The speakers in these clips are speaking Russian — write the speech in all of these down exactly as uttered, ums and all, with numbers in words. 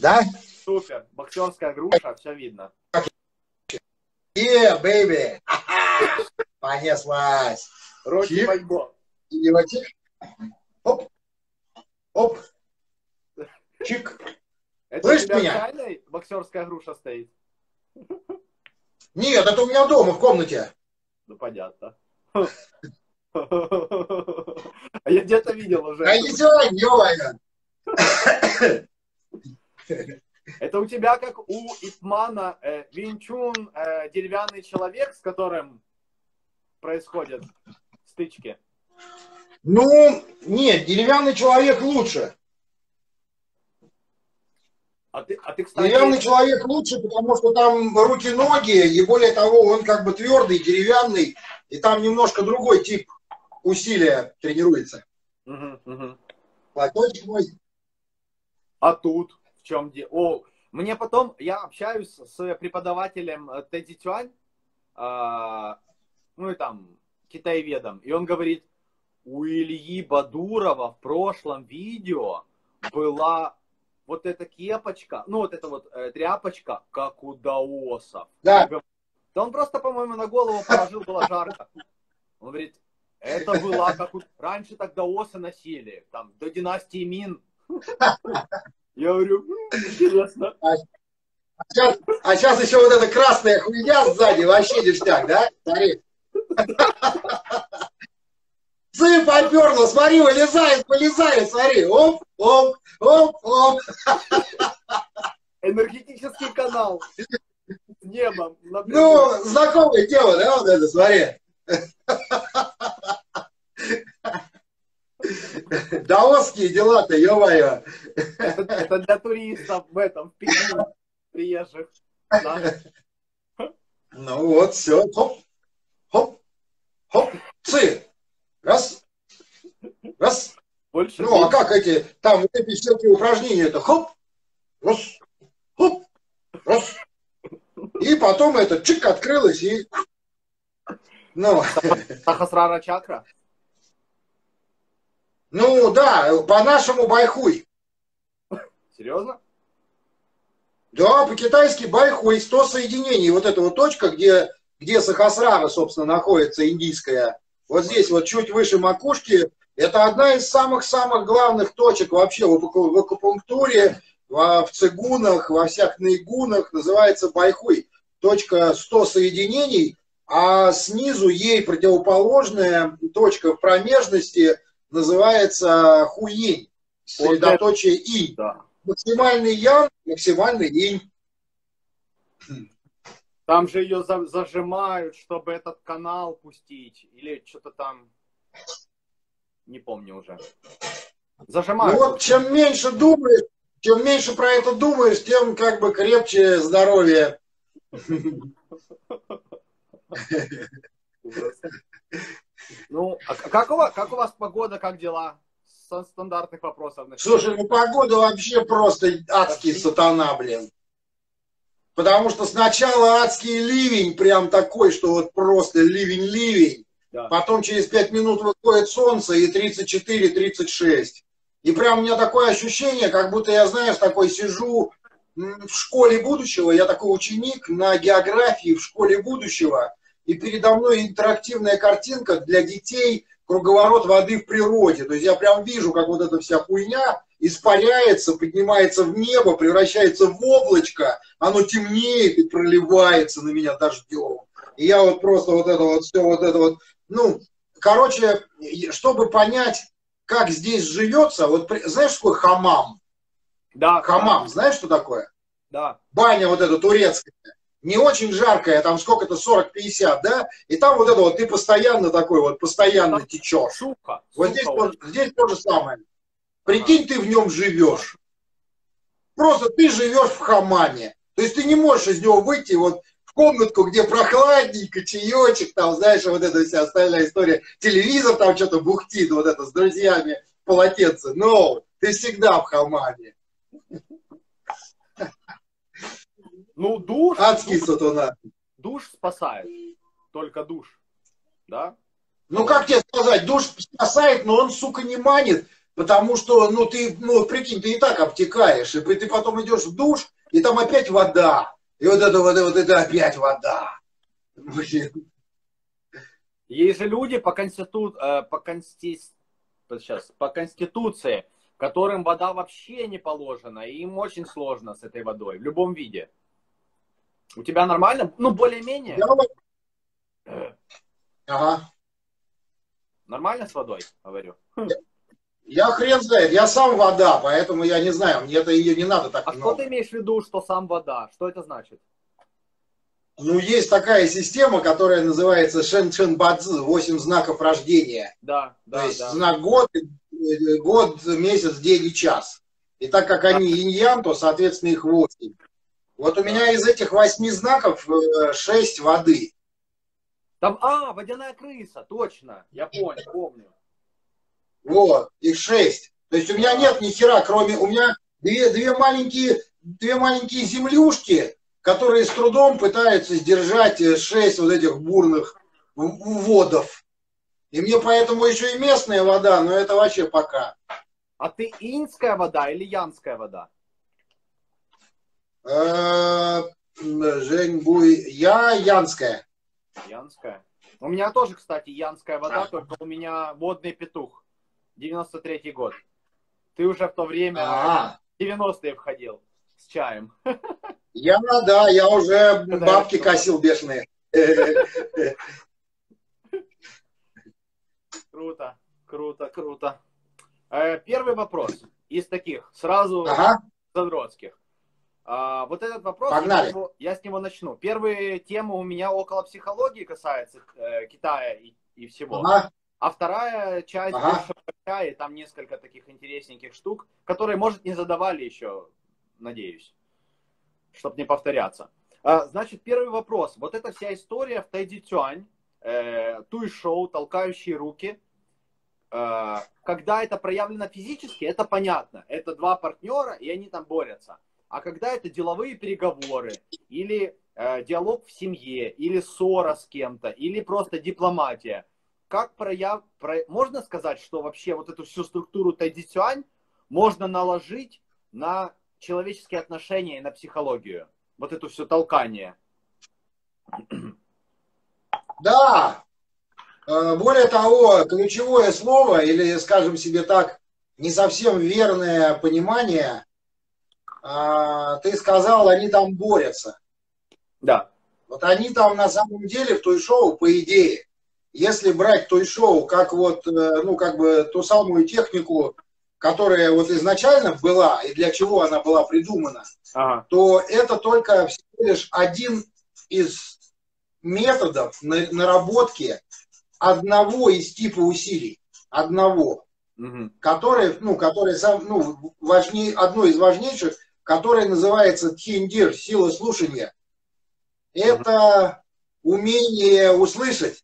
Да? Супер. Боксерская груша, все видно. Е, бэйби. Понеслась. Рокки Бальбоа. Чик. Оп. Оп. Чик. Это Слышь у тебя меня? в чайной боксерская груша стоит? Нет, это у меня дома, в комнате. Ну, понятно. А я где-то видел уже. А не сегодня, ё-моё. Это у тебя, как у Ипмана, э, Винчун, э, деревянный человек, с которым происходят стычки? Ну, нет, деревянный человек лучше. А ты, а ты, кстати... Деревянный человек лучше, потому что там руки-ноги, и более того, он как бы твердый, деревянный, и там немножко другой тип усилия тренируется. Угу, угу. Платочек мой. А тут в чем дело? О, мне потом, я общаюсь с преподавателем Тедди Тюань, э, ну и там, китаеведом, и он говорит, у Ильи Бадурова в прошлом видео была вот эта кепочка, ну вот эта вот э, тряпочка, как у даосов. Да. Да он просто, по-моему, на голову положил, было жарко. Он говорит, это была как у... Раньше так даосы носили, там, до династии Мин. Я говорю, интересно. А сейчас, а сейчас еще вот эта красная хуйня сзади, вообще ништяк, да? Смотри. Цы поперла, смотри, вылезает, вылезает, смотри. Оп, оп, оп, оп. Энергетический канал с небом. Ну, знакомая тема, да, вот это, смотри. Даосские дела-то, ё-моё. Это, это для туристов в этом, в Пекине, приезжих. Да? Ну вот, все. Хоп, хоп, хоп, цы. Раз, раз. Больше Ну, а как эти, там вот эти всякие упражнения, это хоп, раз, хоп, раз. И потом это чик открылось и... Ну, Сахасрара чакра? ну да, по-нашему байхуй. Серьезно? Да, по-китайски байхуй, сто соединений. Вот эта вот точка, где, где Сахасрара, собственно, находится, индийская. Вот здесь вот чуть выше макушки. Это одна из самых-самых главных точек вообще в акупунктуре, в цигунах, во всяких наигунах. Называется байхуй. Точка сто соединений, а снизу ей противоположная точка в промежности называется хуинь. Средоточие инь. Да. Максимальный ян, максимальный инь. Там же ее за зажимают, чтобы этот канал пустить. Или что-то там... Не помню уже. Зажимают. Ну вот чем меньше думаешь, чем меньше про это думаешь, тем как бы крепче здоровье. Ну, а как у вас, как у вас погода, как дела? Со стандартных вопросов. Слушай, ну погода вообще просто адский сатана, блин. Потому что сначала адский ливень, прям такой, что вот просто ливень-ливень. Да. Потом через пять минут выходит солнце и тридцать четыре тридцать шесть. И прям у меня такое ощущение, как будто я, знаешь, такой сижу в школе будущего, я такой ученик на географии в школе будущего, и передо мной интерактивная картинка для детей, круговорот воды в природе. То есть я прям вижу, как вот эта вся хуйня испаряется, поднимается в небо, превращается в облачко, оно темнеет и проливается на меня дождем. И я вот просто вот это вот все, вот это вот, ну, короче, чтобы понять, как здесь живется, вот знаешь, что такое хамам? Да. Хамам, да. Знаешь, что такое? Да. Баня вот эта турецкая. Не очень жаркая, там сколько-то, сорок-пятьдесят, да? И там вот это вот, ты постоянно такой вот, постоянно там течешь. Сухо. Вот сухо здесь, вот. здесь то же самое. Прикинь, ты в нем живешь. Просто ты живешь в хамаме. То есть ты не можешь из него выйти вот в комнатку, где прохладненько, чаечек, там, знаешь, вот эта вся остальная история. Телевизор там что-то бухтит, вот это, с друзьями в полотенце. Но ты всегда в хамаме. Ну, душ... Адский душ, сатана. Душ спасает. Только душ. Да? Ну, как тебе сказать, душ спасает, но он, сука, не манит. Потому что, ну, ты, ну, прикинь, ты и так обтекаешь, и ты потом идешь в душ, и там опять вода. И вот это вот, вот это опять вода. Блин. Есть же люди по, конститу... по, консти... Сейчас, по конституции, которым вода вообще не положена, и им очень сложно с этой водой, в любом виде. У тебя нормально? Ну, более-менее? Я... Ага. Нормально с водой, говорю? Я, я хрен знает, я сам вода, поэтому я не знаю, мне это ее не надо так а много. А что ты имеешь в виду, что сам вода? Что это значит? Ну, есть такая система, которая называется Шэн-Шэн Бадзи, восемь знаков рождения. Да, да, То есть да. знак год, год, месяц, день и час. И так как они инь-ян, то, соответственно, их восемь. Вот у меня из этих восьми знаков шесть воды. Там, а, водяная крыса, точно, я понял, помню. Вот, их шесть. То есть у меня нет ни хера, кроме, у меня две, две, маленькие, две маленькие землюшки, которые с трудом пытаются сдержать шесть вот этих бурных водов. И мне поэтому еще и местная вода, но это вообще пока. А ты иньская вода или янская вода? Жень Буй, я янская. Янская. У меня тоже, кстати, янская вода, а. только у меня водный петух. девяносто третий год. Ты уже в то время а. в девяностые входил с чаем. Я, да, я уже Когда бабки я косил бешеные. Круто, круто, круто. Первый вопрос из таких, сразу ага. задротских. А, вот этот вопрос, Погнали. Я, с него, я с него начну. Первая тема у меня около психологии касается э, Китая и, и всего. Ага. А вторая часть ага. больше про Китай, там несколько таких интересненьких штук, которые, может, не задавали еще, надеюсь, чтобы не повторяться. А, значит, первый вопрос. Вот эта вся история в Тайдзи-Цюань, э, туй-шоу, толкающие руки, э, когда это проявлено физически, это понятно. Это два партнера, и они там борются. А когда это деловые переговоры, или э, диалог в семье, или ссора с кем-то, или просто дипломатия, как прояв... про... можно сказать, что вообще вот эту всю структуру Тайдзи-Цюань можно наложить на человеческие отношения и на психологию? Вот это все толкание. Да. Более того, ключевое слово, или, скажем себе так, не совсем верное понимание, ты сказал, они там борются. Да. Вот они там на самом деле в той-шоу, по идее, если брать той-шоу как вот, ну, как бы ту самую технику, которая вот изначально была и для чего она была придумана, ага. то это только всего лишь один из методов наработки одного из типа усилий. Одного. Угу. Который, ну, который сам, ну, важнее, одно из важнейших, которое называется тхиндир, сила слушания. Это угу. умение услышать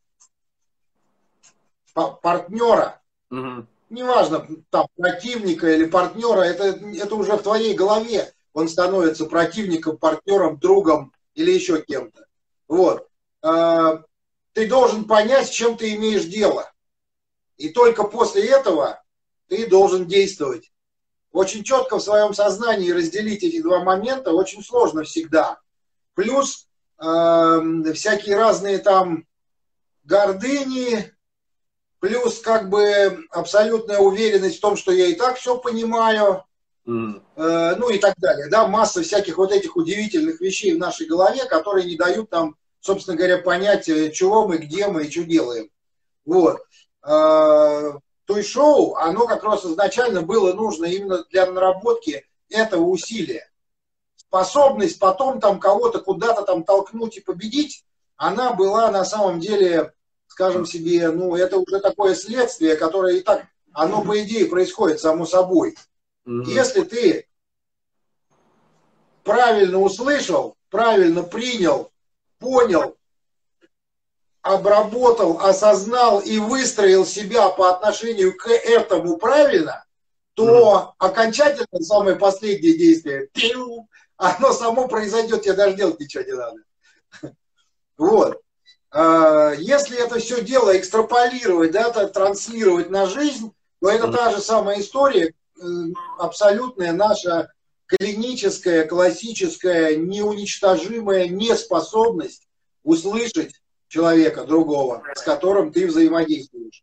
партнера. Угу. Неважно, там, противника или партнера, это, это уже в твоей голове. Он становится противником, партнером, другом или еще кем-то. Вот. Ты должен понять, с чем ты имеешь дело. И только после этого ты должен действовать. Очень четко в своем сознании разделить эти два момента очень сложно всегда. Плюс э, всякие разные там гордыни, плюс как бы абсолютная уверенность в том, что я и так все понимаю, mm. э, ну и так далее. Да, масса всяких вот этих удивительных вещей в нашей голове, которые не дают нам, собственно говоря, понять, чего мы, где мы и что делаем. Вот. Э, той-шоу, оно как раз изначально было нужно именно для наработки этого усилия. Способность потом там кого-то куда-то там толкнуть и победить, она была на самом деле, скажем себе, ну, это уже такое следствие, которое и так, оно по идее происходит само собой. Mm-hmm. Если ты правильно услышал, правильно принял, понял, обработал, осознал и выстроил себя по отношению к этому правильно, то mm-hmm. окончательно самое последнее действие, оно само произойдет, тебе даже делать ничего не надо. Вот. Если это все дело экстраполировать, да, транслировать на жизнь, то то это та же самая история, абсолютная наша клиническая, классическая, неуничтожимая неспособность услышать человека другого, с которым ты взаимодействуешь.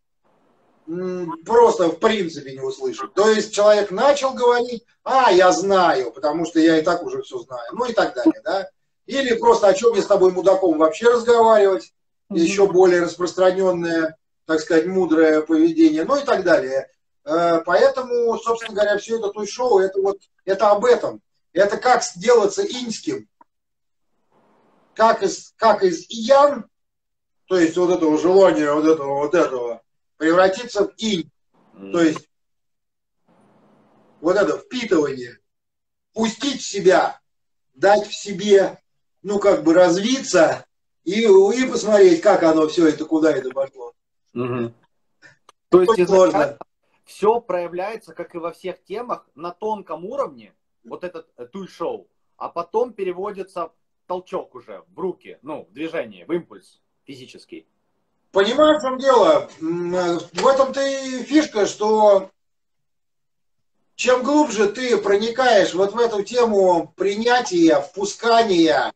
Просто в принципе не услышать. То есть человек начал говорить, а, я знаю, потому что я и так уже все знаю, ну и так далее, да. Или просто о чем мне с тобой, мудаком, вообще разговаривать, mm-hmm. еще более распространенное, так сказать, мудрое поведение, ну и так далее. Поэтому, собственно говоря, все это той-шоу, это вот, это об этом. Это как сделаться иньским, как из, как из иян, то есть вот этого желания, вот этого, вот этого, превратиться в инь. Mm. То есть вот это впитывание, пустить в себя, дать в себе, ну как бы развиться и, и посмотреть, как оно все это, куда это пошло. Mm-hmm. То есть изначально все проявляется, как и во всех темах, на тонком уровне, вот этот туй-шоу, а потом переводится толчок уже в руки, ну, в движение, в импульс физический. Понимаешь, в чем дело? В этом-то и фишка, что чем глубже ты проникаешь вот в эту тему принятия, впускания,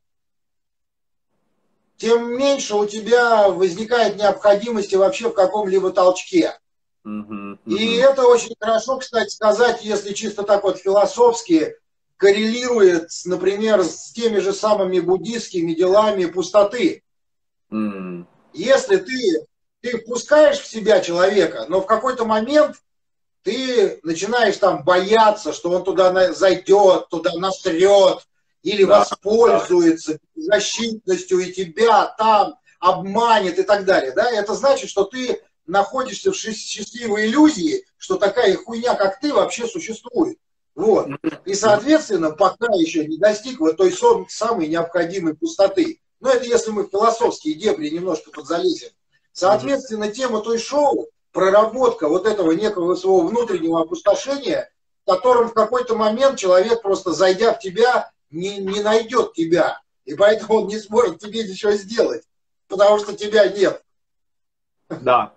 тем меньше у тебя возникает необходимости вообще в каком-либо толчке. Uh-huh, uh-huh. И это очень хорошо, кстати, сказать, если чисто так вот философски коррелирует, например, с теми же самыми буддистскими делами пустоты. Uh-huh. Если ты, ты впускаешь в себя человека, но в какой-то момент ты начинаешь там бояться, что он туда зайдет, туда насрет, или да, воспользуется да. защитностью и тебя там обманет и так далее. Да? Это значит, что ты находишься в счастливой иллюзии, что такая хуйня, как ты, вообще существует. Вот. И, соответственно, пока еще не достиг вот той самой необходимой пустоты. Но это если мы в философские дебри немножко подзалезем. Соответственно, тема той шоу, проработка вот этого некого своего внутреннего опустошения, в котором в какой-то момент человек, просто зайдя в тебя, не, не найдет тебя. И поэтому он не сможет тебе ничего сделать. Потому что тебя нет. Да.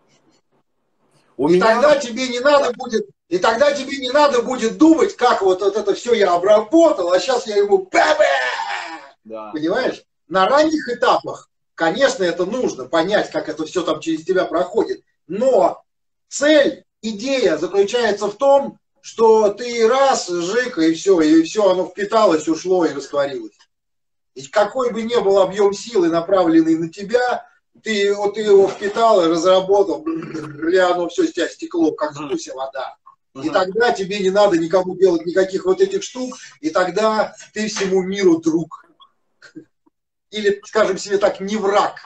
У и меня... тогда тебе не надо будет, и тогда тебе не надо будет думать, как вот, вот это все я обработал, а сейчас я ему бэбэ! Да. Понимаешь? На ранних этапах, конечно, это нужно понять, как это все там через тебя проходит. Но цель, идея заключается в том, что ты раз, жик, и все, и все оно впиталось, ушло и растворилось. И какой бы ни был объем силы, направленный на тебя, Ты, вот, ты его впитал и разработал, и оно все с тебя стекло, как с гуся вода. И тогда тебе не надо никому делать никаких вот этих штук, и тогда ты всему миру друг. Или, скажем себе так, не враг.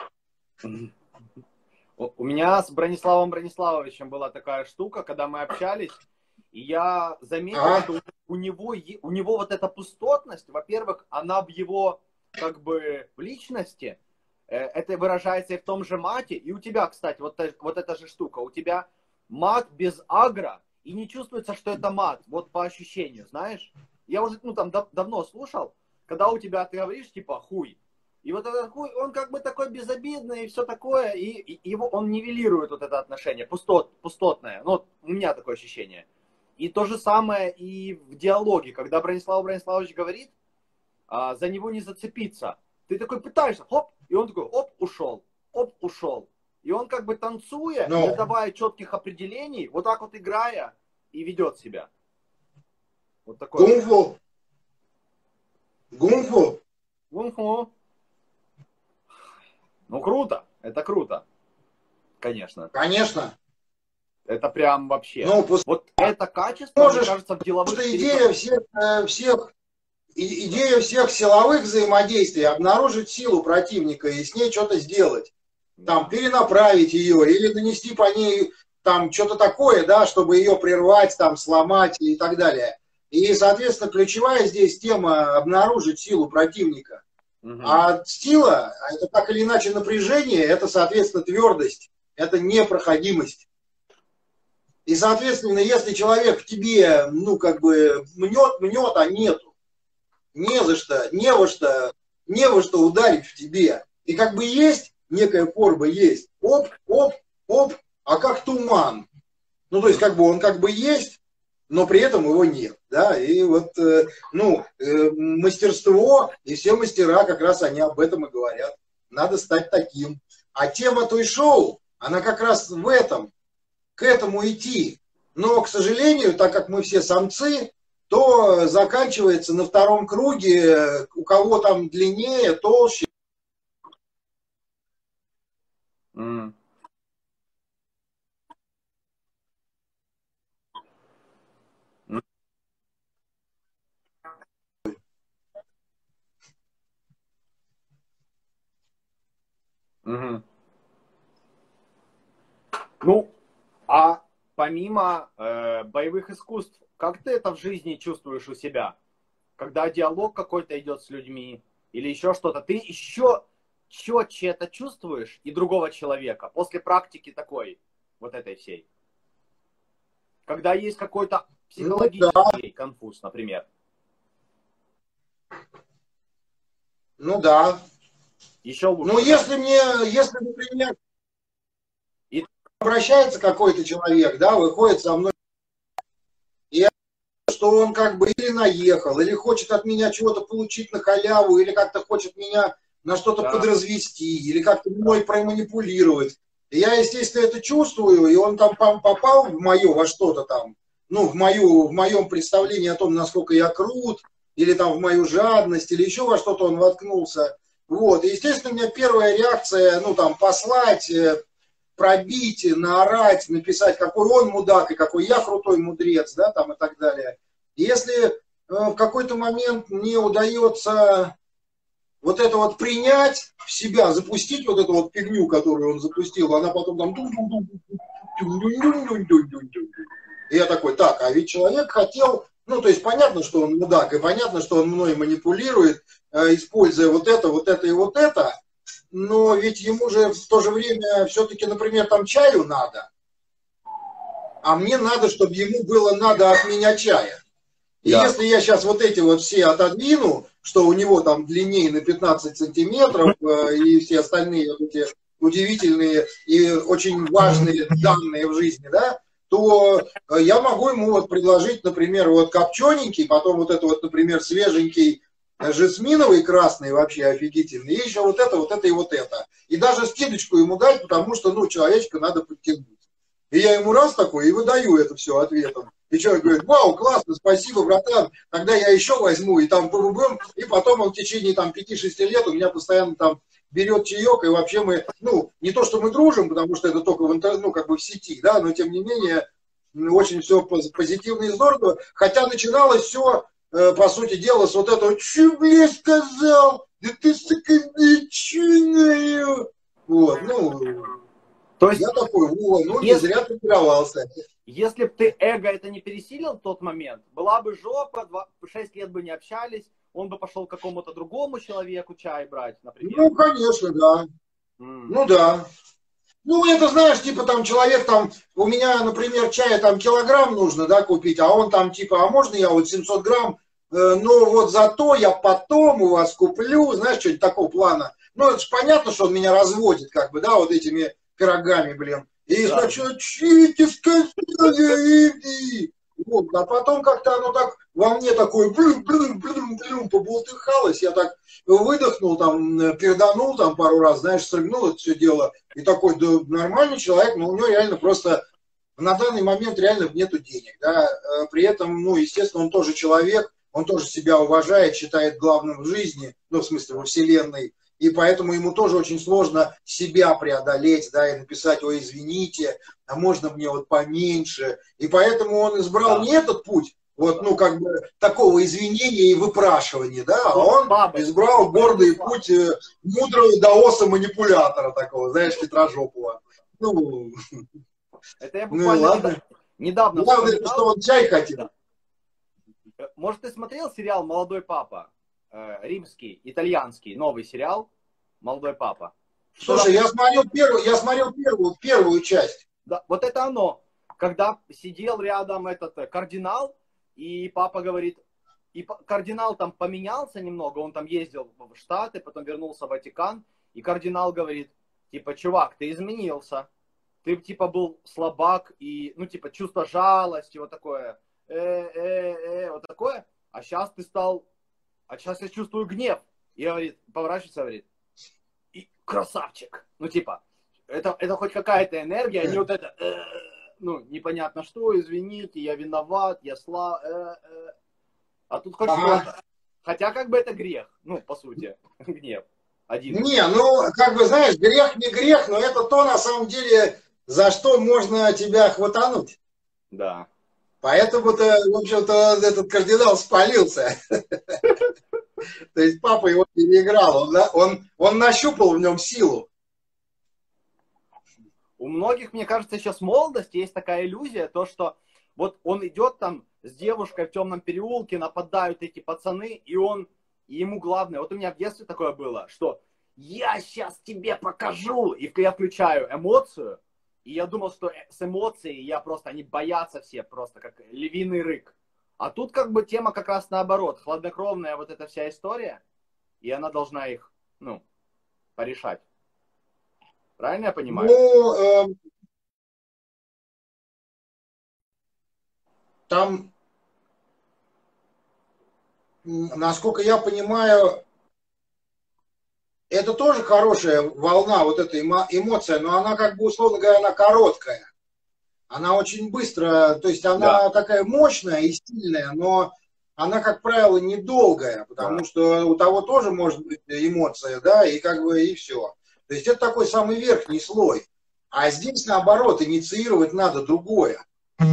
У меня с Брониславом Брониславовичем была такая штука, когда мы общались, и я заметил, а? что у него, у него вот эта пустотность, во-первых, она в его, как бы, в личности, это выражается и в том же мате, и у тебя, кстати, вот, вот эта же штука, у тебя мат без агро, и не чувствуется, что это мат, вот по ощущению, знаешь. Я уже, ну, там, дав давно слушал, когда у тебя, ты говоришь, типа, хуй, и вот этот хуй, он как бы такой безобидный, и все такое, и, и его, он нивелирует вот это отношение, пустот, пустотное, ну, вот у меня такое ощущение. И то же самое и в диалоге, когда Бронислав Брониславович говорит, а, за него не зацепиться. Ты такой пытаешься, хоп, и он такой, оп, ушел, оп, ушел. И он как бы танцуя, no. не давая четких определений, вот так вот играя, и ведет себя. Вот такой. Гунфу. Гунфу. Гунфу. Ну, круто, это круто. Конечно. Конечно. Это прям вообще. Ну, пусть... Вот это качество, можешь, мне кажется, в деловых... Что идея всех, всех идея всех силовых взаимодействий — обнаружить силу противника и с ней что-то сделать. Там, перенаправить ее или нанести по ней там что-то такое, да, чтобы ее прервать, там, сломать и так далее. И, соответственно, ключевая здесь тема — обнаружить силу противника. Угу. А сила, это так или иначе напряжение, это, соответственно, твердость, это непроходимость. И, соответственно, если человек в тебе, ну, как бы, мнет, мнет, а нету, не за что, не во что, не во что ударить в тебе. И как бы есть, некая порба есть, оп, оп, оп, а как туман. Ну, то есть, как бы он как бы есть, но при этом его нет, да, и вот, э, ну, э, мастерство, и все мастера как раз они об этом и говорят. Надо стать таким. А тема той шоу, она как раз в этом, к этому идти. Но, к сожалению, так как мы все самцы, то заканчивается на втором круге, у кого там длиннее, толще. Mm. Mm-hmm. Ну, а помимо э, боевых искусств, как ты это в жизни чувствуешь у себя? Когда диалог какой-то идет с людьми или еще что-то, ты еще четче это чувствуешь и другого человека после практики такой, вот этой всей? Когда есть какой-то Ну, да. психологический конфуз, например. Ну да. Еще лучше. Ну, если мне, если, например, и... обращается какой-то человек, да, выходит со мной, и что он как бы или наехал, или хочет от меня чего-то получить на халяву, или как-то хочет меня на что-то да. подразвести, или как-то мной да. проманипулировать. И я, естественно, это чувствую, и он там попал в мое во что-то там, ну, в, мою, в моем представлении о том, насколько я крут, или там в мою жадность, или еще во что-то он воткнулся. Вот, и, естественно, у меня первая реакция, ну, там, послать, пробить, наорать, написать, какой он мудак и какой я крутой мудрец, да, там и так далее. Если в какой-то момент мне удается вот это вот принять в себя, запустить вот эту вот фигню, которую он запустил, она потом там... И я такой, так, а ведь человек хотел... Ну, то есть понятно, что он мудак, и понятно, что он мной манипулирует, используя вот это, вот это и вот это, но ведь ему же в то же время все-таки, например, там чаю надо, а мне надо, чтобы ему было надо от меня чая. И yeah. если я сейчас вот эти вот все отодвину, что у него там длиннее на пятнадцать сантиметров и все остальные вот эти удивительные и очень важные данные в жизни, да, то я могу ему вот предложить, например, вот копчененький, потом вот это вот, например, свеженький жасминовый красный, вообще офигительный, и еще вот это, вот это и вот это. И даже скидочку ему дать, потому что, ну, человечка надо подтянуть. И я ему раз такой и выдаю это все ответом. И человек говорит, вау, классно, спасибо, братан, тогда я еще возьму, и там бум-бум, и потом он в течение там пяти-шести лет у меня постоянно там берет чаек, и вообще мы, ну, не то, что мы дружим, потому что это только в интернете, ну, как бы в сети, да, но тем не менее, очень все позитивно и здорово, хотя начиналось все, э, по сути дела, с вот этого, что, блядь, сказал, да ты, сука, начиная, вот, ну, то есть, я такой, о, ну, если... не зря тренировался. Если бы ты эго это не пересилил в тот момент, была бы жопа, шесть лет бы не общались, он бы пошел к какому-то другому человеку чай брать, например. Ну, конечно, да. Mm. Ну, да. Ну, это, знаешь, типа там человек там, у меня, например, чая там килограмм нужно, да, купить, а он там типа, а можно я вот семьсот грамм, э, но вот зато я потом у вас куплю, знаешь, что-нибудь такого плана. Ну, это же понятно, что он меня разводит, как бы, да, вот этими пирогами, блин. И да. Сначала, чьи сказали, вот, а потом как-то оно так во мне такое блин, блин, блин, блин, побултыхалось, я так выдохнул, там, перданул там пару раз, знаешь, срыгнул это все дело, и такой, да, нормальный человек, но у него реально просто на данный момент реально нету денег, да, при этом, ну, естественно, он тоже человек, он тоже себя уважает, считает главным в жизни, ну, в смысле, во вселенной, и поэтому ему тоже очень сложно себя преодолеть, да, и написать, ой, извините, а можно мне вот поменьше. И поэтому он избрал да. не этот путь, вот, ну, как бы, такого извинения и выпрашивания, да, а он Баба, избрал гордый Баба. путь мудрого даоса-манипулятора такого, знаешь, хитрожопого. Ну, это я буквально ну, ладно. недавно... Главное, что он чай хотел. Да. Может, ты смотрел сериал «Молодой папа»? Римский, итальянский, новый сериал «Молодой папа». Слушай, я смотрел первую, я смотрел первую, первую часть. Да, вот это оно. Когда сидел рядом этот кардинал, и папа говорит, и кардинал там поменялся немного, он там ездил в Штаты, потом вернулся в Ватикан, и кардинал говорит, типа, чувак, ты изменился. ты типа был слабак и, ну, типа, чувство жалости, вот такое, э, э, э, вот такое, а сейчас ты стал, а сейчас я чувствую гнев. И говорит, поворачивается, говорит, и красавчик. Ну, типа, это, это хоть какая-то энергия, а не вот это, э, ну, непонятно что, извините, я виноват, я слаб, э, э. А тут хоть ага. что-то. Хотя, как бы, это грех, ну, по сути, гнев. Один. Не, ну, как бы, знаешь, грех не грех, но это то, на самом деле, за что можно тебя хватануть. Да. Поэтому-то, в общем-то, этот кардинал спалился. То есть папа его переиграл, он, он, он нащупал в нем силу. У многих, мне кажется, сейчас в молодости есть такая иллюзия, то, что вот он идет там с девушкой в темном переулке, нападают эти пацаны, и он, и ему главное, вот у меня в детстве такое было, что я сейчас тебе покажу, и я включаю эмоцию, и я думал, что с эмоцией я просто, они боятся все просто, как львиный рык. А тут как бы тема как раз наоборот, хладнокровная вот эта вся история, и она должна их, ну, порешать. Правильно я понимаю? Ну, э, там, насколько я понимаю, это тоже хорошая волна, вот эта эмоция, но она как бы, условно говоря, она короткая. Она очень быстро, то есть она да. такая мощная и сильная, но она, как правило, недолгая, потому да. что у того тоже может быть эмоция, да, и как бы и все. То есть это такой самый верхний слой. А здесь, наоборот, инициировать надо другое.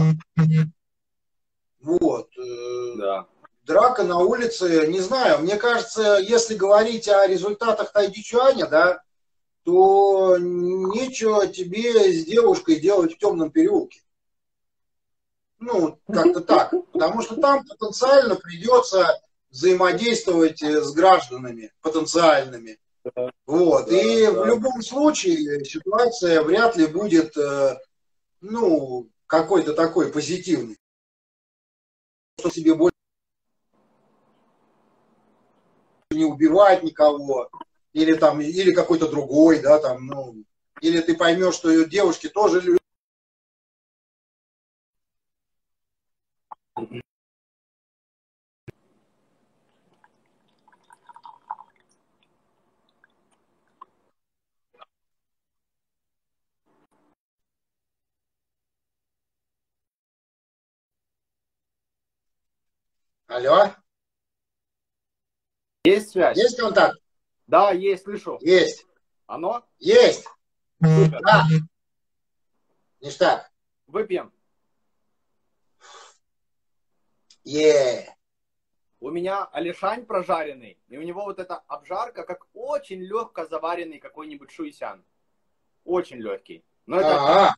Вот. Да. Драка на улице, не знаю, мне кажется, если говорить о результатах тайди-чуаня, да, то нечего тебе с девушкой делать в темном переулке. Ну, как-то так. Потому что там потенциально придется взаимодействовать с гражданами потенциальными. Вот. И в любом случае ситуация вряд ли будет, ну, какой-то такой позитивный. Что себе больше не убивать никого, или там, или какой-то другой, да, там, ну, или ты поймешь, что девушки тоже любят. Алло? Есть связь? Есть контакт? Да, есть, слышу. Есть. Оно? Есть. Супер. Да. Ништяк. Выпьем. Е. У меня алишань прожаренный, и у него вот эта обжарка, как очень легко заваренный какой-нибудь шуйсян. Очень легкий. Но это...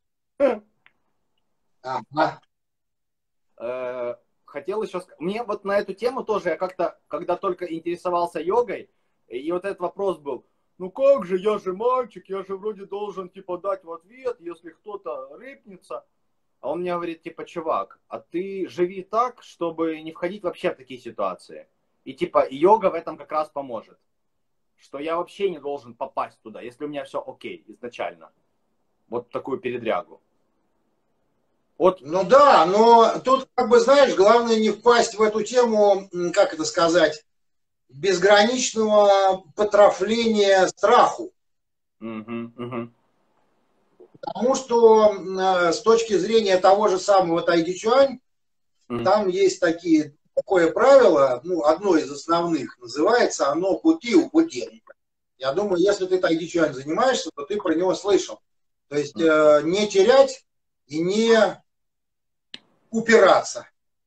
Ага. Ага. Хотел еще сказать, мне вот на эту тему тоже, я как-то, когда только интересовался йогой, и вот этот вопрос был, ну как же, я же мальчик, я же вроде должен, типа, дать в ответ, если кто-то рыпнется. А он мне говорит, типа, чувак, а ты живи так, чтобы не входить вообще в такие ситуации. И, типа, йога в этом как раз поможет. Что я вообще не должен попасть туда, если у меня все окей изначально. Вот такую передрягу. Вот. Ну да, но тут, как бы, знаешь, главное не впасть в эту тему, как это сказать, безграничного потрафления страху. Угу, угу. Потому что э, с точки зрения того же самого тайди-чуань, угу. там есть такие, такое правило, ну, одно из основных, называется оно пути у пути. Я думаю, если ты тайди-чуань занимаешься, то ты про него слышал. То есть э, не терять и не упираться.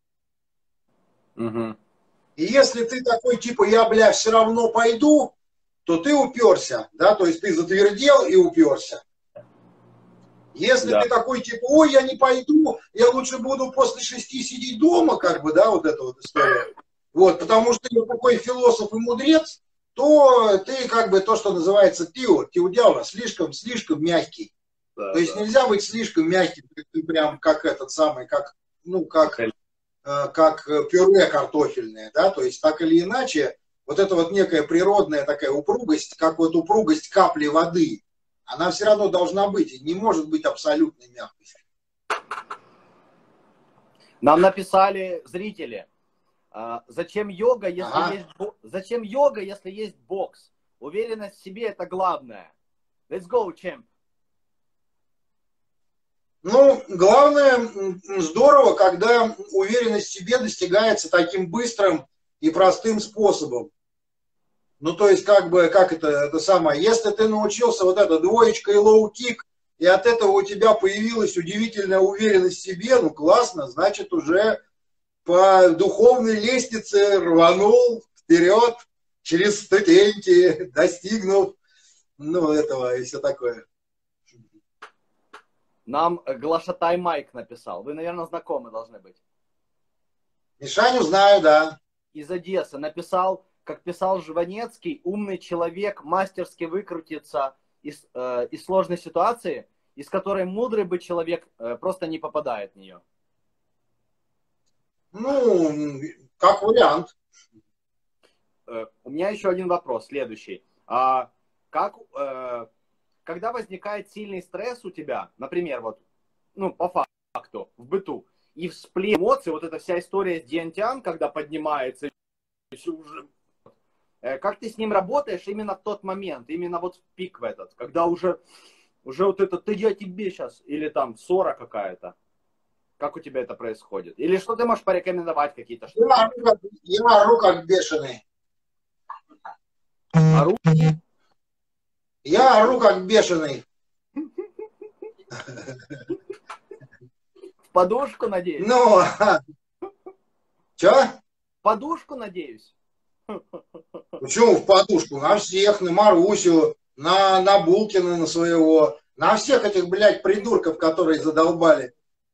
Угу. И если ты такой, типа, я, бля, все равно пойду, то ты уперся, да, то есть ты затвердел и уперся. Если да. ты такой, типа, ой, я не пойду, я лучше буду после шести сидеть дома, как бы, да, вот эта вот история. Вот, потому что я такой философ и мудрец, то ты, как бы, то, что называется тио, тиудява, слишком, слишком мягкий. Да, то есть да. нельзя быть слишком мягким, ты прям как этот самый, как, ну, как, э, как пюре картофельное, да, то есть так или иначе, вот это вот некая природная такая упругость, как вот упругость капли воды, Она все равно должна быть, и не может быть абсолютной мягкостью. Нам написали зрители, зачем йога, если ага. есть зачем йога, если есть бокс? Уверенность в себе это главное. Let's go, champ. Ну, главное, здорово, когда уверенность в себе достигается таким быстрым и простым способом. Ну, то есть, как бы, как это, это самое, если ты научился вот это двоечка и лоу-кик, и от этого у тебя появилась удивительная уверенность в себе, ну, классно, значит, уже по духовной лестнице рванул вперед через ступеньки, достигнув, ну, этого и все такое. Нам Глашатай Майк написал. Вы, наверное, знакомы должны быть. Мишаню знаю, да. Из Одессы написал, как писал Жванецкий, умный человек мастерски выкрутится из, э, из сложной ситуации, из которой мудрый бы человек э, просто не попадает в нее. Ну, как вариант. Э, у меня еще один вопрос, следующий. А, как... Э, Когда возникает сильный стресс у тебя, например, вот, ну, по факту, в быту, и всплеск эмоций, вот эта вся история с Диантян, когда поднимается, уже, как ты с ним работаешь именно в тот момент, именно вот в пик в этот, когда уже, уже вот это, ты я тебе сейчас, или там ссора какая-то, как у тебя это происходит? Или что ты можешь порекомендовать какие-то штуки? Я ору как, я ору как бешеный. Ору? Я ору как бешеный. В подушку, надеюсь? Ну, чё? В подушку, надеюсь? Почему в подушку? На всех, на Марусю, на, на Булкина, на своего, на всех этих, блядь, придурков, которые задолбали.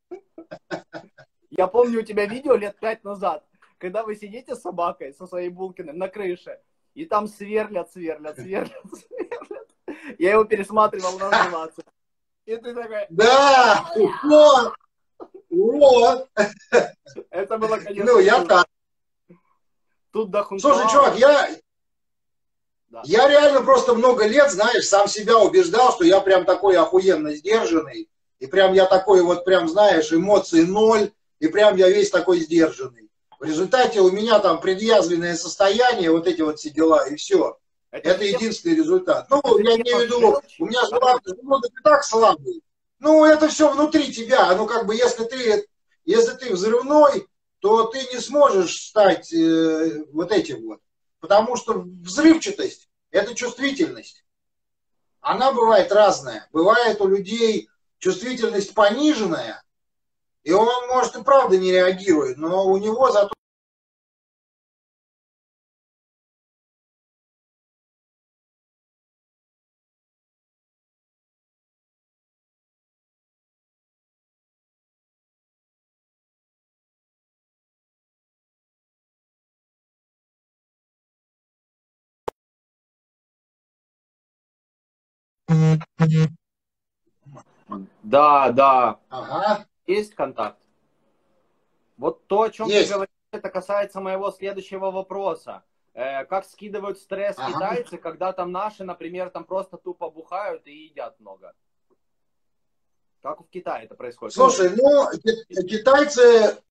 Я помню у тебя видео лет пять назад, когда вы сидите с собакой, со своей Булкиным на крыше, и там сверлят, сверлят, сверлят, сверлят. Я его пересматривал на анимацию. И ты такой... Да! Вот! Вот! Это было, конечно... Ну, я так. Тут до хунта... Слушай, чувак, я... Да. Я реально просто много лет, знаешь, сам себя убеждал, что я прям такой охуенно сдержанный. И прям я такой вот, прям, знаешь, эмоции ноль. И прям я весь такой сдержанный. В результате у меня там предъязвленное состояние, вот эти вот все дела, и все. Это, это единственный результат. Ну, я имею в виду, у меня слабый, ну, и так слабый. Ну, это все внутри тебя. Ну, как бы, если ты, если ты взрывной, то ты не сможешь стать э, вот этим вот. Потому что взрывчатость – это чувствительность. Она бывает разная. Бывает у людей чувствительность пониженная, и он, может, и правда не реагирует, но у него зато... Да, да. Ага. Есть контакт. Вот то, о чем Есть. ты говоришь, это касается моего следующего вопроса. Э, как скидывают стресс ага. китайцы, когда там наши, например, там просто тупо бухают и едят много? Как в Китае это происходит? Слушай, ну, китайцы...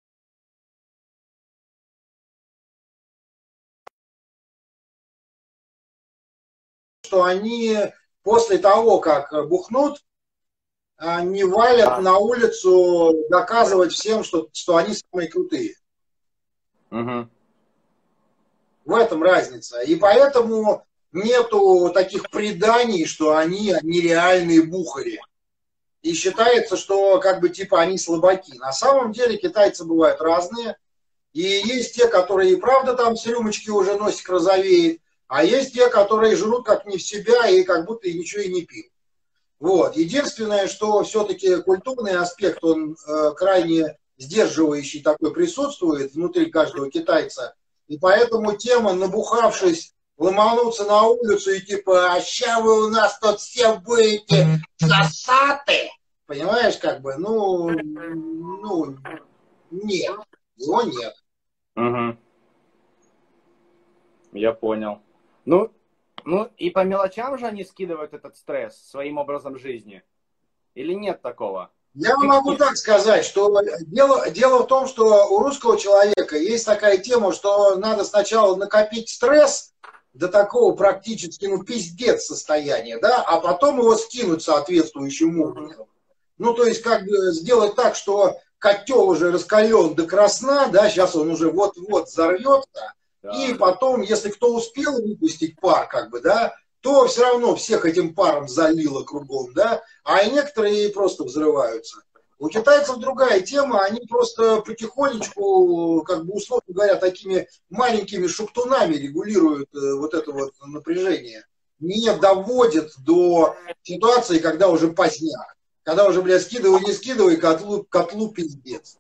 что они после того, как бухнут, не валят а. на улицу доказывать всем, что, что они самые крутые. Угу. В этом разница. И поэтому нету таких преданий, что они нереальные бухари. И считается, что как бы типа они слабаки. На самом деле китайцы бывают разные. И есть те, которые и правда там с рюмочки уже носик розовеет. А есть те, которые жрут как не в себя и как будто и ничего и не пьют. Вот. Единственное, что все-таки культурный аспект, он э, крайне сдерживающий такой присутствует внутри каждого китайца. И поэтому тема, набухавшись, ломануться на улицу и типа, а ща вы у нас тут все будете сосаты. Понимаешь, как бы, ну, ну, нет, его нет. Угу. Я понял. Ну, Ну, и по мелочам же они скидывают этот стресс своим образом жизни? Или нет такого? Я могу так сказать, что дело, дело в том, что у русского человека есть такая тема, что надо сначала накопить стресс до такого практически, ну, пиздец состояния, да, а потом его скинуть соответствующим образом. Ну, то есть, как бы сделать так, что котел уже раскален до красна, да, сейчас он уже вот-вот взорвется, да. И потом, если кто успел выпустить пар, как бы, да, то все равно всех этим паром залило кругом, да, а некоторые просто взрываются. У китайцев другая тема, они просто потихонечку, как бы условно говоря, такими маленькими шептунами регулируют вот это вот напряжение. Не доводят до ситуации, когда уже поздняк. Когда уже, блядь, скидывай, не скидывай, котлу, котлу пиздец.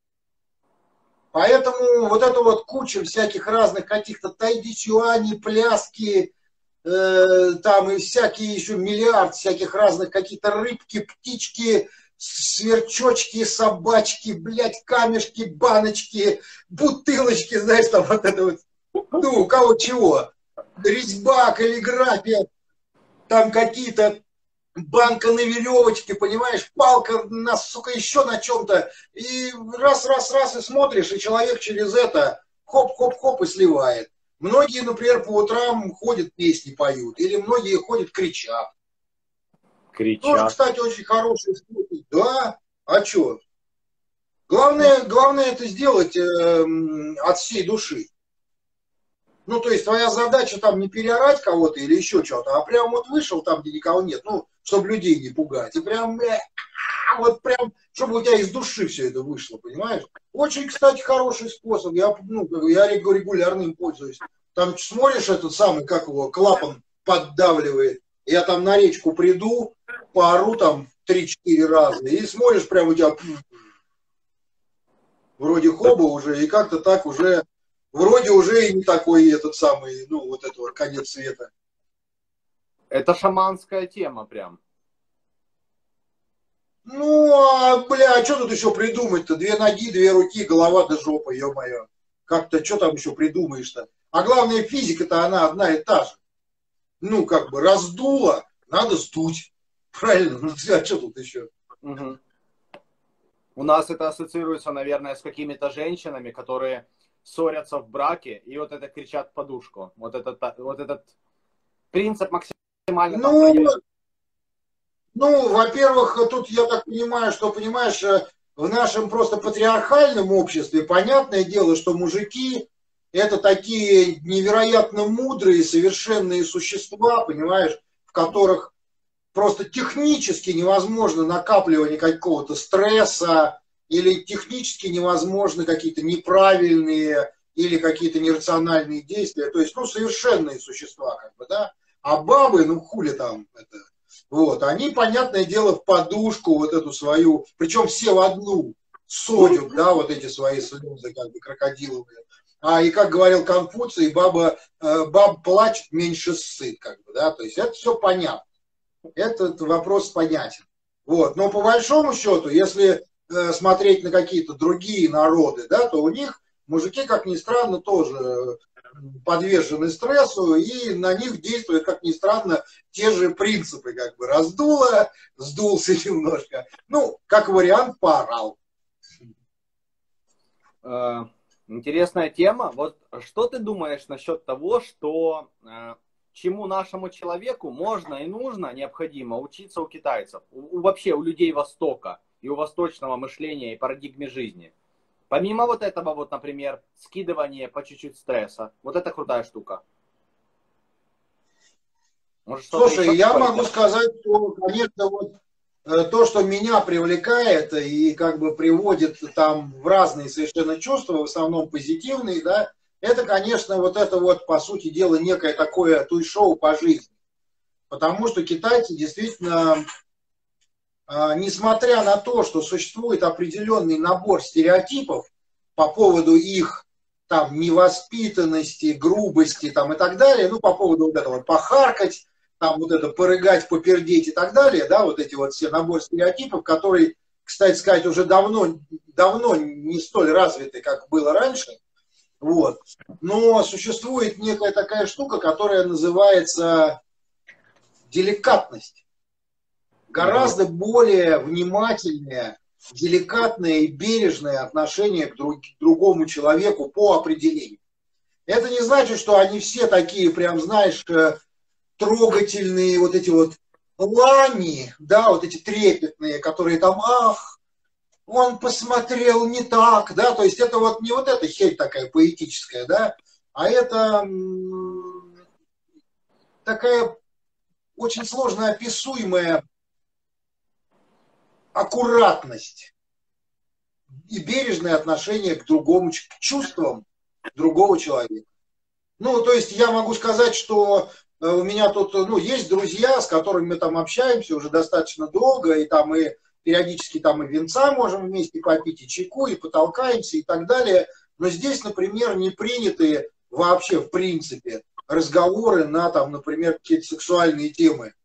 Поэтому вот это вот куча всяких разных каких-то тайдичуани, пляски, э, там и всякие еще миллиард всяких разных какие-то рыбки, птички, сверчочки, собачки, блядь, камешки, баночки, бутылочки, знаешь, там вот это вот, ну, у кого чего. Резьба, каллиграфия, там какие-то банка на веревочке, понимаешь, палка, на, сука, еще на чем-то. И раз, раз, раз, и смотришь, и человек через это хоп-хоп-хоп и сливает. Многие, например, по утрам ходят, песни поют, или многие ходят, кричат. Кричат. Тоже, кстати, очень хороший способ. Да, а что? Главное, главное это сделать э, от всей души. Ну, то есть твоя задача там не переорать кого-то или еще что-то, а прям вот вышел там, где никого нет, ну, чтобы людей не пугать. И прям, э, вот прям, чтобы у тебя из души все это вышло, понимаешь? Очень, кстати, хороший способ. Я, ну, я регулярно им пользуюсь. Там смотришь этот самый, как его, клапан поддавливает. Я там на речку приду, поору там три-четыре раза, и смотришь, прям у тебя вроде хоба уже, и как-то так уже... Вроде уже и не такой этот самый, ну, вот это вот конец света. Это шаманская тема прям. Ну, а, бля, а что тут еще придумать-то? Две ноги, две руки, голова да жопа, ё-моё. Как-то, что там еще придумаешь-то? А главное, физика-то она одна и та же. Ну, как бы, раздуло, надо сдуть. Правильно? Ну, а что тут еще? Угу. У нас это ассоциируется, наверное, с какими-то женщинами, которые... ссорятся в браке и вот это кричат в подушку. Вот этот, вот этот принцип максимально... Ну, ну, во-первых, тут я так понимаю, что, понимаешь, в нашем просто патриархальном обществе понятное дело, что мужики это такие невероятно мудрые, совершенные существа, понимаешь, в которых просто технически невозможно накапливание какого-то стресса, или технически невозможны какие-то неправильные или какие-то нерациональные действия. То есть, ну, совершенные существа, как бы, да. А бабы, ну, хули там это. Вот, они, понятное дело, в подушку вот эту свою, причем все в одну, содят, да, вот эти свои слезы, как бы, крокодиловые. А и, как говорил Конфуций, баба, э, баба плачет, меньше ссыт, как бы, да. То есть, это все понятно. Этот вопрос понятен. Вот, но по большому счету, если смотреть на какие-то другие народы, да, то у них мужики, как ни странно, тоже подвержены стрессу, и на них действуют, как ни странно, те же принципы, как бы раздуло, сдулся немножко. Ну, как вариант, поорал. Интересная тема. Вот что ты думаешь насчет того, что чему нашему человеку можно и нужно, необходимо учиться у китайцев, у, вообще у людей Востока, и у восточного мышления и парадигме жизни. Помимо вот этого, вот, например, скидывания по чуть-чуть стресса, вот это крутая штука. Может, слушай, я могу это? сказать, что, конечно, вот то, что меня привлекает и как бы приводит там в разные совершенно чувства, в основном позитивные, да, это, конечно, вот это вот, по сути дела, некое такое туй-шоу по жизни. Потому что китайцы действительно... Несмотря на то, что существует определенный набор стереотипов по поводу их там невоспитанности, грубости там, и так далее, ну, по поводу вот этого похаркать, там вот это порыгать, попердеть и так далее, да, вот эти вот все набор стереотипов, которые, кстати сказать, уже давно, давно не столь развиты, как было раньше, Вот. Но существует некая такая штука, которая называется деликатность. Гораздо более внимательное, деликатное и бережное отношение к, друг, к другому человеку по определению. Это не значит, что они все такие, прям, знаешь, трогательные, вот эти вот лани, да, вот эти трепетные, которые там, ах, он посмотрел не так, да, то есть это вот не вот эта херь такая поэтическая, да, а это такая очень сложно описуемая аккуратность и бережное отношение к другому, к чувствам другого человека. Ну, то есть я могу сказать, что у меня тут, ну, есть друзья, с которыми мы там общаемся уже достаточно долго, и там мы периодически там и винца можем вместе попить, и чайку, и потолкаемся, и так далее. Но здесь, например, не приняты вообще, в принципе, разговоры на, там, например, какие-то сексуальные темы.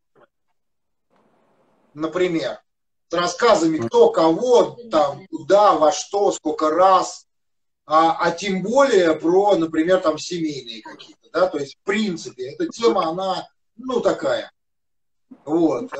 Например, с рассказами, кто, кого, там, куда, во что, сколько раз, а, а тем более про, например, там, семейные какие-то, да, то есть, в принципе, эта тема, она, ну, такая. Вот.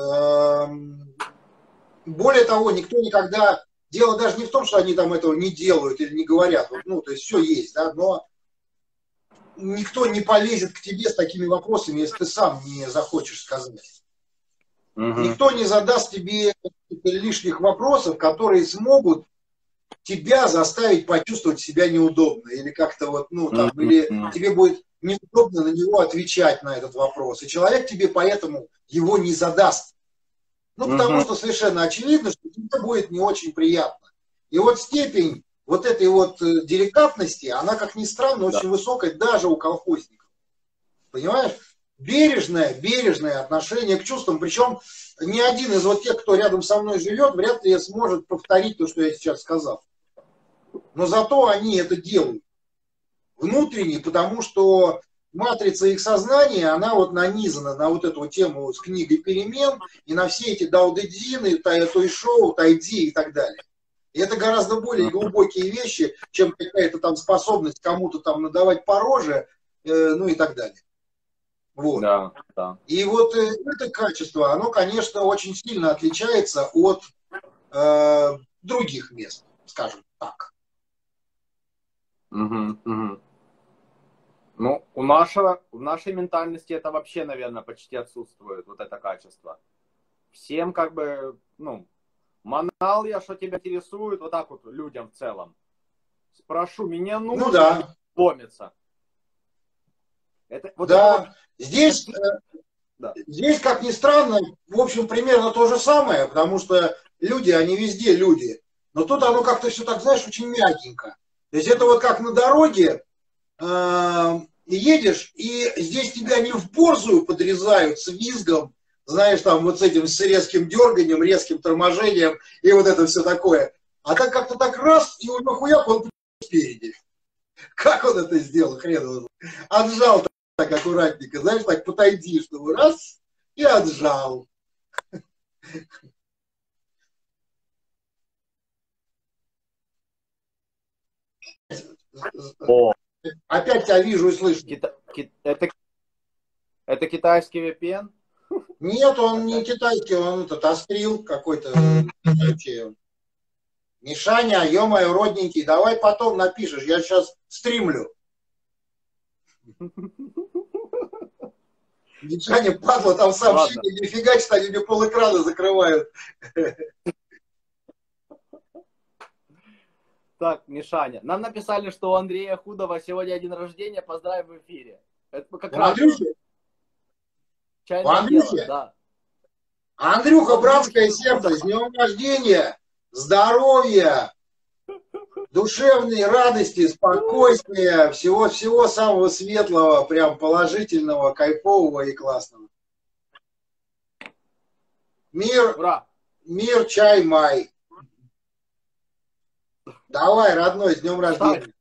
Более того, никто никогда... Дело даже не в том, что они там этого не делают или не говорят. Ну, то есть все есть, да, но никто не полезет к тебе с такими вопросами, если ты сам не захочешь сказать. Угу. Никто не задаст тебе лишних вопросов, которые смогут тебя заставить почувствовать себя неудобно. Или как-то вот, ну, там, угу. Или тебе будет неудобно на него отвечать на этот вопрос. И человек тебе поэтому его не задаст. Ну, потому угу. что совершенно очевидно, что тебе будет не очень приятно. И вот степень вот этой вот деликатности, она, как ни странно, да. очень высокая даже у колхозников. Понимаешь? Бережное, бережное отношение к чувствам. Причем ни один из вот тех, кто рядом со мной живет, вряд ли сможет повторить то, что я сейчас сказал. Но зато они это делают. Внутренне, потому что матрица их сознания, она вот нанизана на вот эту вот тему с книгой перемен и на все эти даудедзины, той-шоу, тайдзи и так далее. И это гораздо более глубокие вещи, чем какая-то там способность кому-то там надавать по роже, э, ну и так далее. Вот. Да, да. И вот э, это качество, оно, конечно, очень сильно отличается от э, других мест, скажем так. Угу, угу. Ну, у нашего, в нашей ментальности это вообще, наверное, почти отсутствует, вот это качество. Всем как бы, ну, манал я, что тебя интересует, вот так вот людям в целом. Спрошу, меня нужно ну, да. ломиться. Это, вот да, это вот... здесь, да. здесь, как ни странно, в общем, примерно то же самое, потому что люди, они везде люди. Но тут оно как-то все так, знаешь, очень мягенько. То есть это вот как на дороге, едешь, и здесь тебя не в борзую подрезают с визгом, знаешь, там вот с этим с резким дерганием, резким торможением и вот это все такое. А так как-то так раз, и он нахуяк, он спереди. Как он это сделал, хрен его. Отжал так, так аккуратненько, знаешь, так подойди, чтобы раз, и отжал. О. Опять тебя вижу и слышу. Кита... Это... это китайский ви пи эн? Нет, он не китайский, он этот Астрил какой-то. Мишаня, ё-моё, родненький, давай потом напишешь, я сейчас стримлю. Мишаня, падла, там сообщения, нифига, что они мне полэкрана закрывают. Так, Мишаня, нам написали, что у Андрея Худова сегодня день рождения, поздравь в эфире. Это как раз... Чайное дело, да. Андрюха, братское сердце, с днем рождения, здоровья, душевной радости, спокойствия, всего-всего самого светлого, прям положительного, кайфового и классного. Мир, Ура. Мир, чай, май. Давай, родной, с днем рождения.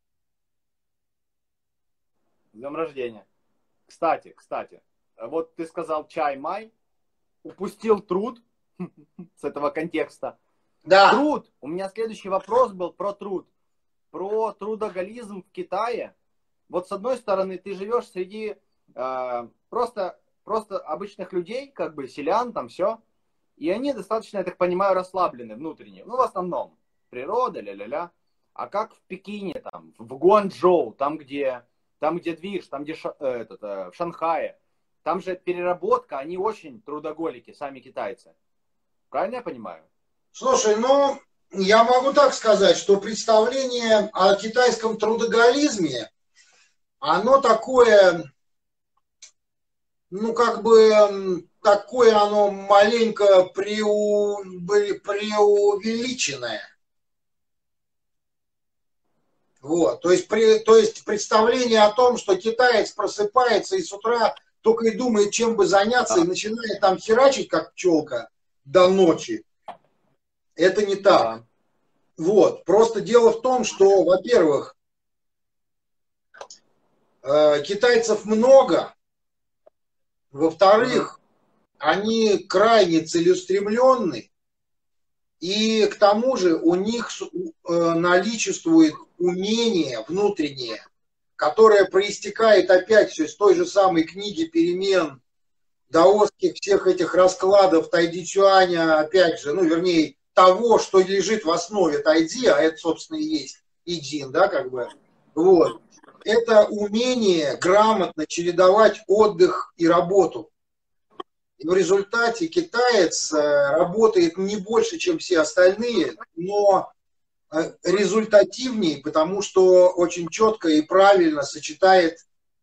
С днем рождения. Кстати, кстати, вот ты сказал чай, май, упустил труд с этого контекста. Да. Труд. У меня следующий вопрос был про труд. Про трудоголизм в Китае. вот с одной стороны, ты живешь среди э, просто, просто обычных людей, как бы селян, там все, и они достаточно, я так понимаю, расслаблены внутренне. Ну, в основном. Природа, ля-ля-ля. А как в Пекине, там, в Гуанчжоу, там, где, там, где движ, там, где ша, э, этот, э, в Шанхае, там же переработка, они очень трудоголики, сами китайцы. Правильно я понимаю? Слушай, ну, я могу так сказать, что представление о китайском трудоголизме, оно такое, ну, как бы, такое оно маленько преу, преувеличенное. Вот, то есть, при, то есть представление о том, что китаец просыпается и с утра только и думает, чем бы заняться, Да. и начинает там херачить, как пчелка, до ночи. Это не так. Да. Вот. Просто дело в том, что, во-первых, э, китайцев много, во-вторых, mm-hmm. они крайне целеустремленны, и к тому же у них э, наличествует умение внутреннее, которое проистекает опять все из той же самой книги перемен, даосских всех этих раскладов Тайди-Чуаня, опять же, ну, вернее, того, что лежит в основе Тайди, а это, собственно, и есть Идзин, да, как бы, вот. Это умение грамотно чередовать отдых и работу. И в результате китаец работает не больше, чем все остальные, но результативнее, потому что очень четко и правильно сочетает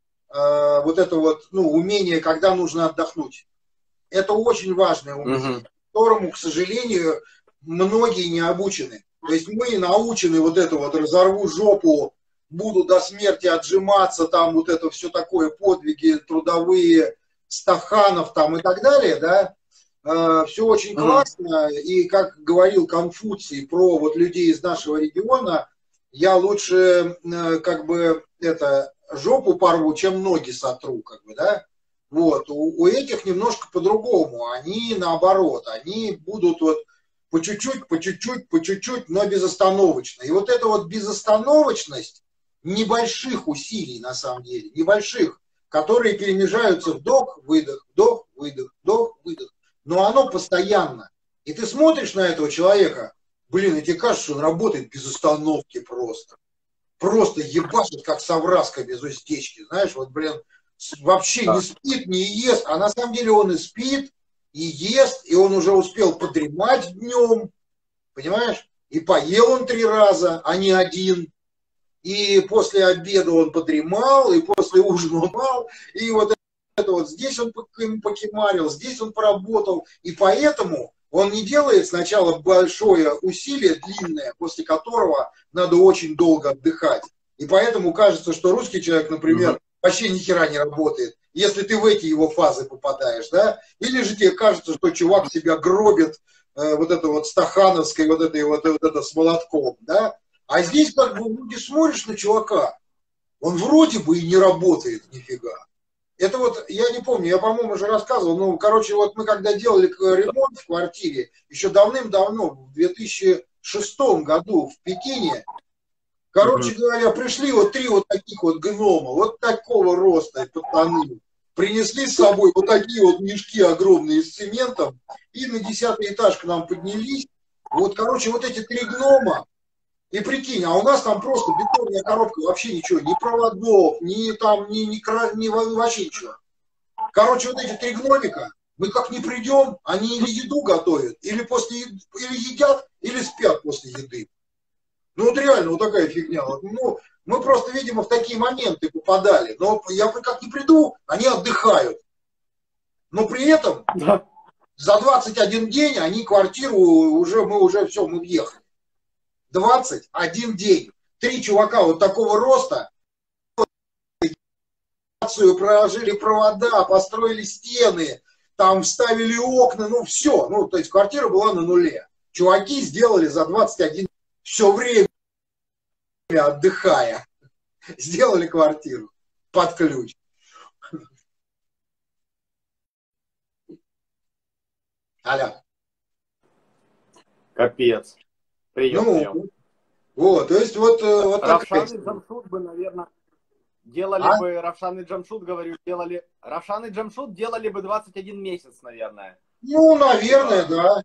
э, вот это вот, ну, умение, когда нужно отдохнуть. Это очень важное умение, угу. которому, к сожалению, многие не обучены. То есть мы научены вот это вот разорву жопу, буду до смерти отжиматься, там вот это все такое, подвиги трудовые, стаханов там и так далее, да, э, все очень uh-huh. классно, и как говорил Конфуций про вот людей из нашего региона, я лучше э, как бы это жопу порву, чем ноги сотру, как бы, да, вот, у, у этих немножко по-другому, они наоборот, они будут вот по чуть-чуть, по чуть-чуть, по чуть-чуть, но безостановочно, и вот эта вот безостановочность небольших усилий, на самом деле, небольших, которые перемежаются вдох, выдох, вдох, выдох, вдох, выдох. Но оно постоянно. И ты смотришь на этого человека, блин, и тебе кажется, что он работает без остановки просто. Просто ебашит, как совраска без уздечки. Знаешь, вот, блин, вообще не спит, не ест. А на самом деле он и спит, и ест, и он уже успел подремать днем. Понимаешь? И поел он три раза, а не один. И после обеда он подремал, и после ужина он спал, и вот это вот здесь он покемарил, здесь он поработал. И поэтому он не делает сначала большое усилие, длинное, после которого надо очень долго отдыхать. И поэтому кажется, что русский человек, например, mm-hmm. вообще ни хера не работает, если ты в эти его фазы попадаешь, да? Или же тебе кажется, что чувак себя гробит э, вот это вот стахановской, вот это, вот, вот это с молотком, да? А здесь как бы люди смотришь на чувака, он вроде бы и не работает нифига. Это вот, я не помню, я, по-моему, уже рассказывал, ну, короче, вот мы когда делали ремонт в квартире, еще давным-давно, в две тысячи шестом году в Пекине, короче mm-hmm. говоря, пришли вот три вот таких вот гнома, вот такого роста, пацаны, принесли с собой вот такие вот мешки огромные с цементом, и на десятый этаж к нам поднялись. Вот, короче, вот эти три гнома, и прикинь, а у нас там просто бетонная коробка, вообще ничего, ни проводов, ни там, ни, ни, ни, ни вообще ничего. Короче, вот эти три гномика, мы как не придем, они или еду готовят, или после или едят, или спят после еды. Ну вот реально вот такая фигня. Вот, ну, мы просто, видимо, в такие моменты попадали. Но я как не приду, они отдыхают. Но при этом да. за двадцать один день они квартиру уже, мы уже все, мы въехали. двадцать один день. Три чувака вот такого роста проложили провода, построили стены, там вставили окна, ну все. Ну, то есть квартира была на нуле. Чуваки сделали за двадцать один все время отдыхая. Сделали квартиру под ключ. Алло. Капец. Прием, ну, прием. Вот, то есть вот... вот Равшан и Джамшут бы, наверное, делали А? бы Равшан и Джамшут, говорю, делали... Равшан и Джамшут делали бы двадцать один месяц, наверное. Ну, наверное, да.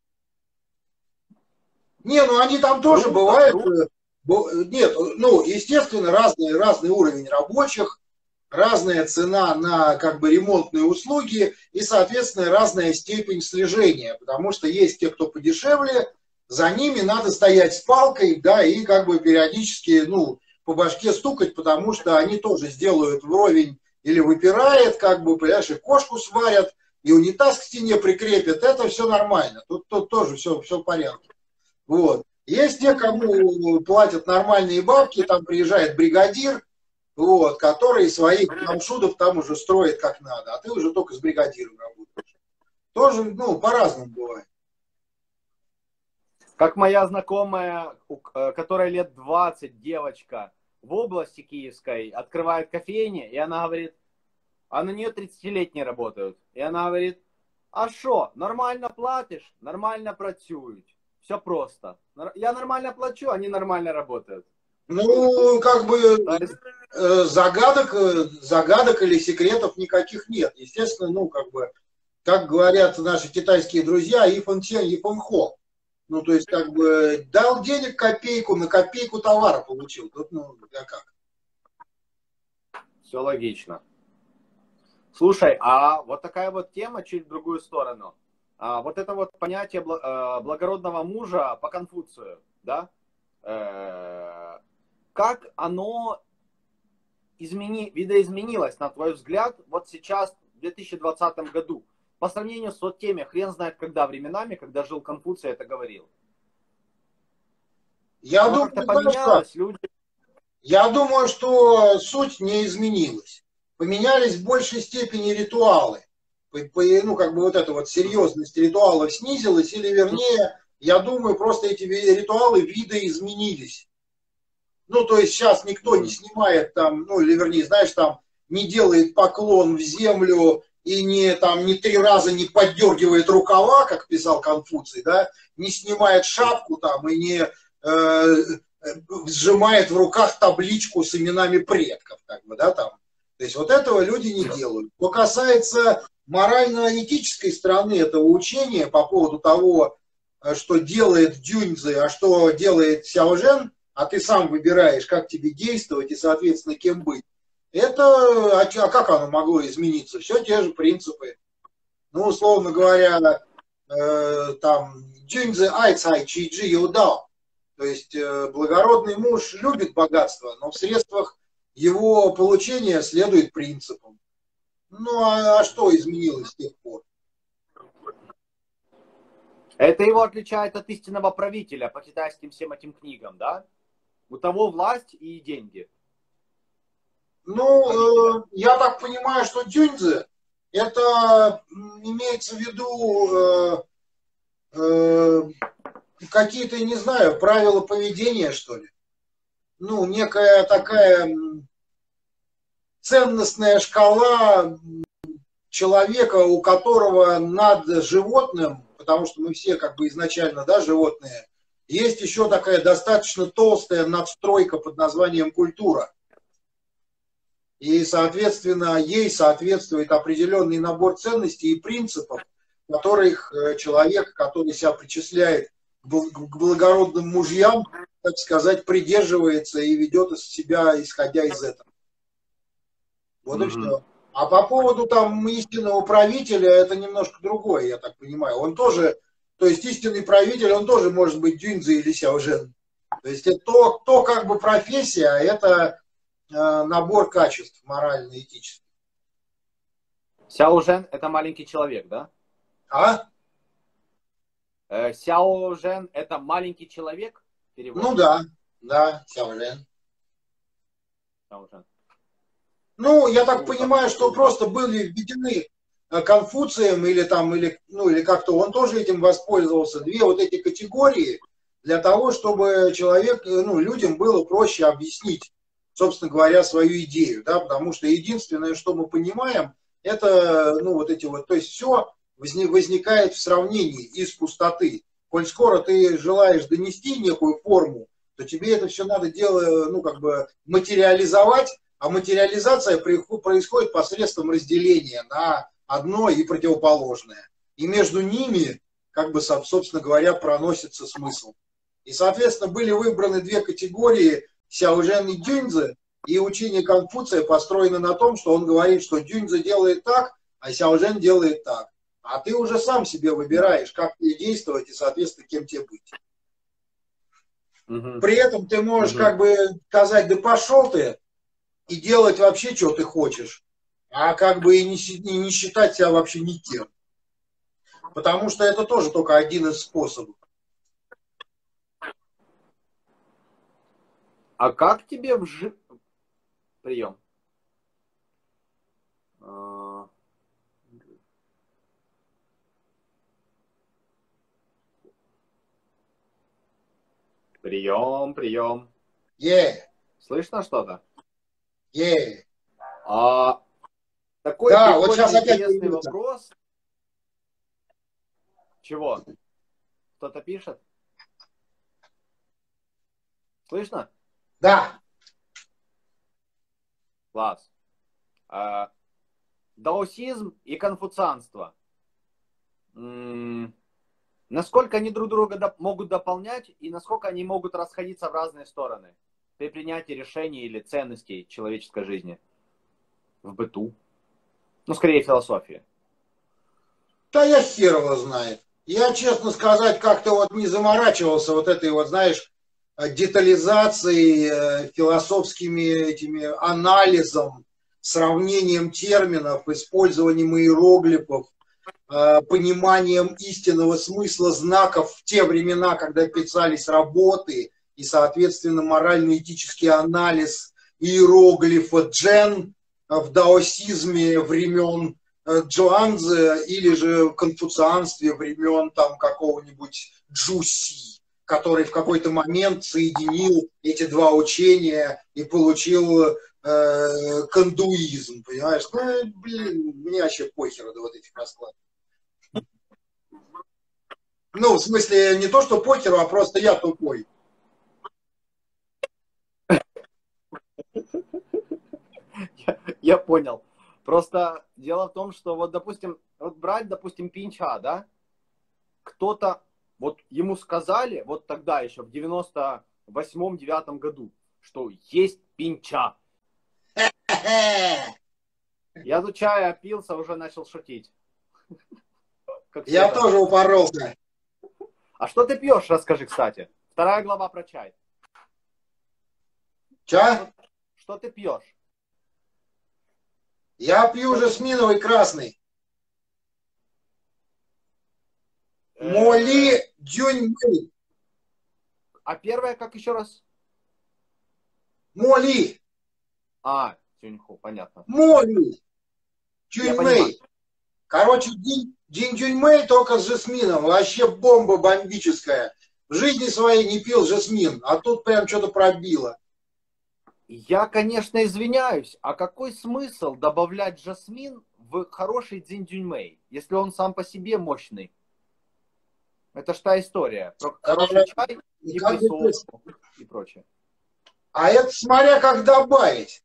Не, ну они там тоже Круто, бывают. круто. Нет, ну, естественно, разный, разный уровень рабочих, разная цена на как бы ремонтные услуги и, соответственно, разная степень слежения, потому что есть те, кто подешевле, за ними надо стоять с палкой, да, и как бы периодически, ну, по башке стукать, потому что они тоже сделают вровень или выпирает, как бы, понимаешь, и кошку сварят, и унитаз к стене прикрепят, это все нормально, тут, тут тоже все, все в порядке. Вот. Есть те, кому платят нормальные бабки, там приезжает бригадир, вот, который своих камшудов там уже строит как надо, а ты уже только с бригадиром работаешь. Тоже, ну, по-разному бывает. Как моя знакомая, которая лет двадцать, девочка, в области киевской, открывает кофейни, и она говорит, а на нее тридцатилетние работают. И она говорит, а что, нормально платишь, нормально працюють. Все просто. Я нормально плачу, они нормально работают. Ну, как бы загадок, загадок или секретов никаких нет. Естественно, ну, как бы, как говорят наши китайские друзья, ифэн тен, ифэн хо. Ну, то есть, как бы, дал денег копейку, на копейку товара получил. Тут, ну, я как. Все логично. Слушай, а вот такая вот тема чуть в другую сторону. А, вот это вот понятие благородного мужа по Конфуцию, да? Э-э- как оно измени- видоизменилось, на твой взгляд, вот сейчас, в две тысячи двадцатом году, по сравнению с вот теми, хрен знает когда, временами, когда жил Конфуций, это говорил? Я оно думаю, как-то поменялось, что, люди... я думаю, что суть не изменилась. Поменялись в большей степени ритуалы. Ну, как бы вот эта вот серьезность ритуалов снизилась, или вернее, я думаю, просто эти ритуалы видоизменились. Ну, то есть сейчас никто не снимает там, ну, или вернее, знаешь, там, не делает поклон в землю и не, там, не три раза не поддергивает рукава, как писал Конфуций, да, не снимает шапку там и не э, сжимает в руках табличку с именами предков, как бы, да, там. То есть вот этого люди не делают. Что касается морально-этической стороны этого учения по поводу того, что делает Дюньцзы, а что делает Сяожен, а ты сам выбираешь, как тебе действовать и, соответственно, кем быть, это, а как оно могло измениться? Все те же принципы. Ну, условно говоря, э, там, Дюньцзы айцай чиджи юдао. То есть, э, благородный муж любит богатство, но в средствах его получения следует принципам. Ну, а, а что изменилось с тех пор? Это его отличает от истинного правителя по китайским всем этим книгам, да? У того власть и деньги. Ну, э, я так понимаю, что Дюньцзы, это имеется в виду э, э, какие-то, не знаю, правила поведения, что ли. Ну, некая такая ценностная шкала человека, у которого над животным, потому что мы все как бы изначально, да, животные, есть еще такая достаточно толстая надстройка под названием культура. И, соответственно, ей соответствует определенный набор ценностей и принципов, которых человек, который себя причисляет к благородным мужьям, так сказать, придерживается и ведет себя, исходя из этого. Вот mm-hmm. и все. А по поводу там истинного правителя, это немножко другое, я так понимаю. Он тоже, то есть истинный правитель, он тоже может быть Дюньцзы или Сяожен. То есть это то, то как бы профессия, а это э, набор качеств морально-этических. Сяожен это маленький человек, да? А? Э, Сяожен это маленький человек? Перевод. Ну да, да, Сяожен. Сяожен. Ну, я так понимаю, что просто были введены Конфуцием или там, или, ну, или как-то он тоже этим воспользовался. Две вот эти категории для того, чтобы человек, ну, людям было проще объяснить, собственно говоря, свою идею, да, потому что единственное, что мы понимаем, это, ну, вот эти вот, то есть все возникает в сравнении из пустоты. Коль скоро ты желаешь донести некую форму, то тебе это все надо дело, ну, как бы материализовать, а материализация происходит посредством разделения на одно и противоположное. И между ними, как бы, собственно говоря, проносится смысл. И, соответственно, были выбраны две категории, Сяожен и Дюньцзы, и учение Конфуция построено на том, что он говорит, что Дюньцзы делает так, а Сяожен делает так. А ты уже сам себе выбираешь, как тебе действовать и, соответственно, кем тебе быть. Угу. При этом ты можешь угу. как бы сказать, да пошел ты, и делать вообще, что ты хочешь, а как бы и не, и не считать себя вообще никем. Потому что это тоже только один из способов. А как тебе в жи... Прием. Прием, прием. Yeah. Слышно что-то? Yeah. А, такой да, вот сейчас интересный вопрос. Чего? Кто-то пишет? Слышно? Да. Класс. А, даосизм и конфуцианство. М-м, насколько они друг друга доп- могут дополнять и насколько они могут расходиться в разные стороны при принятии решений или ценностей человеческой жизни? В быту. Ну, скорее, философии. Да я хер его знает. Я, честно сказать, как-то вот не заморачивался вот этой вот, знаешь, детализацией, философскими этими анализом, сравнением терминов, использованием иероглифов, пониманием истинного смысла знаков в те времена, когда писались работы, и, соответственно, морально-этический анализ иероглифа джен в даосизме времен Джуанцзы или же в конфуцианстве времен там какого-нибудь Джуси, который в какой-то момент соединил эти два учения и получил э, кандуизм, понимаешь? Ну, блин, мне вообще похер до вот этих раскладов. Ну, в смысле, не то, что похер, а просто я тупой. Я, я понял. Просто дело в том, что вот, допустим, вот брать, допустим, Пинча, да? Кто-то, вот ему сказали, вот тогда еще, в девяносто восьмом девятом году, что есть Пинча. Я тут чая опился, уже начал шутить. Я тоже упоролся. А что ты пьешь, расскажи, кстати. Вторая глава про чай. Ча? Что ты пьешь? Я пью жасминовый красный. Моли Дюньмэй. А первое, как еще раз? Моли. А, Дюньху, понятно. Моли. Дюньмэй. Короче, Динь Дюньмэй только с жасмином. Вообще бомба бомбическая. В жизни своей не пил жасмин, а тут прям что-то пробило. Я, конечно, извиняюсь, а какой смысл добавлять жасмин в хороший Динь Дюньмэй, если он сам по себе мощный? Это ж та история. Про хороший чай и присоску и прочее. А это смотря как добавить.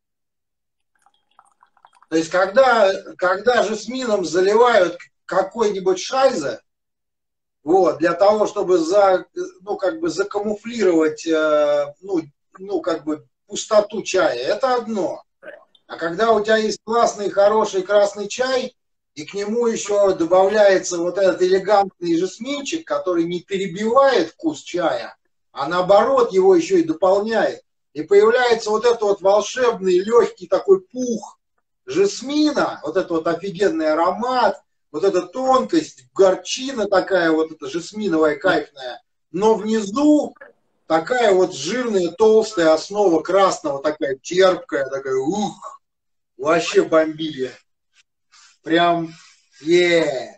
То есть, когда, когда жасмином заливают какой-нибудь шайзе, вот, для того, чтобы за, ну, как бы закамуфлировать, ну, ну, как бы пустоту чая, это одно. А когда у тебя есть классный, хороший красный чай, и к нему еще добавляется вот этот элегантный жасминчик, который не перебивает вкус чая, а наоборот его еще и дополняет. И появляется вот этот вот волшебный, легкий такой пух жасмина, вот этот вот офигенный аромат, вот эта тонкость, горчина такая вот эта жасминовая, кайфная, но внизу такая вот жирная, толстая основа красного, такая терпкая, такая, ух, вообще бомбили. Прям, е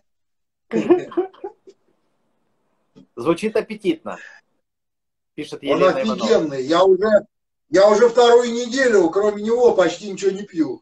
Звучит аппетитно, пишет Елена Он офигенный, я уже, я уже вторую неделю, кроме него, почти ничего не пью.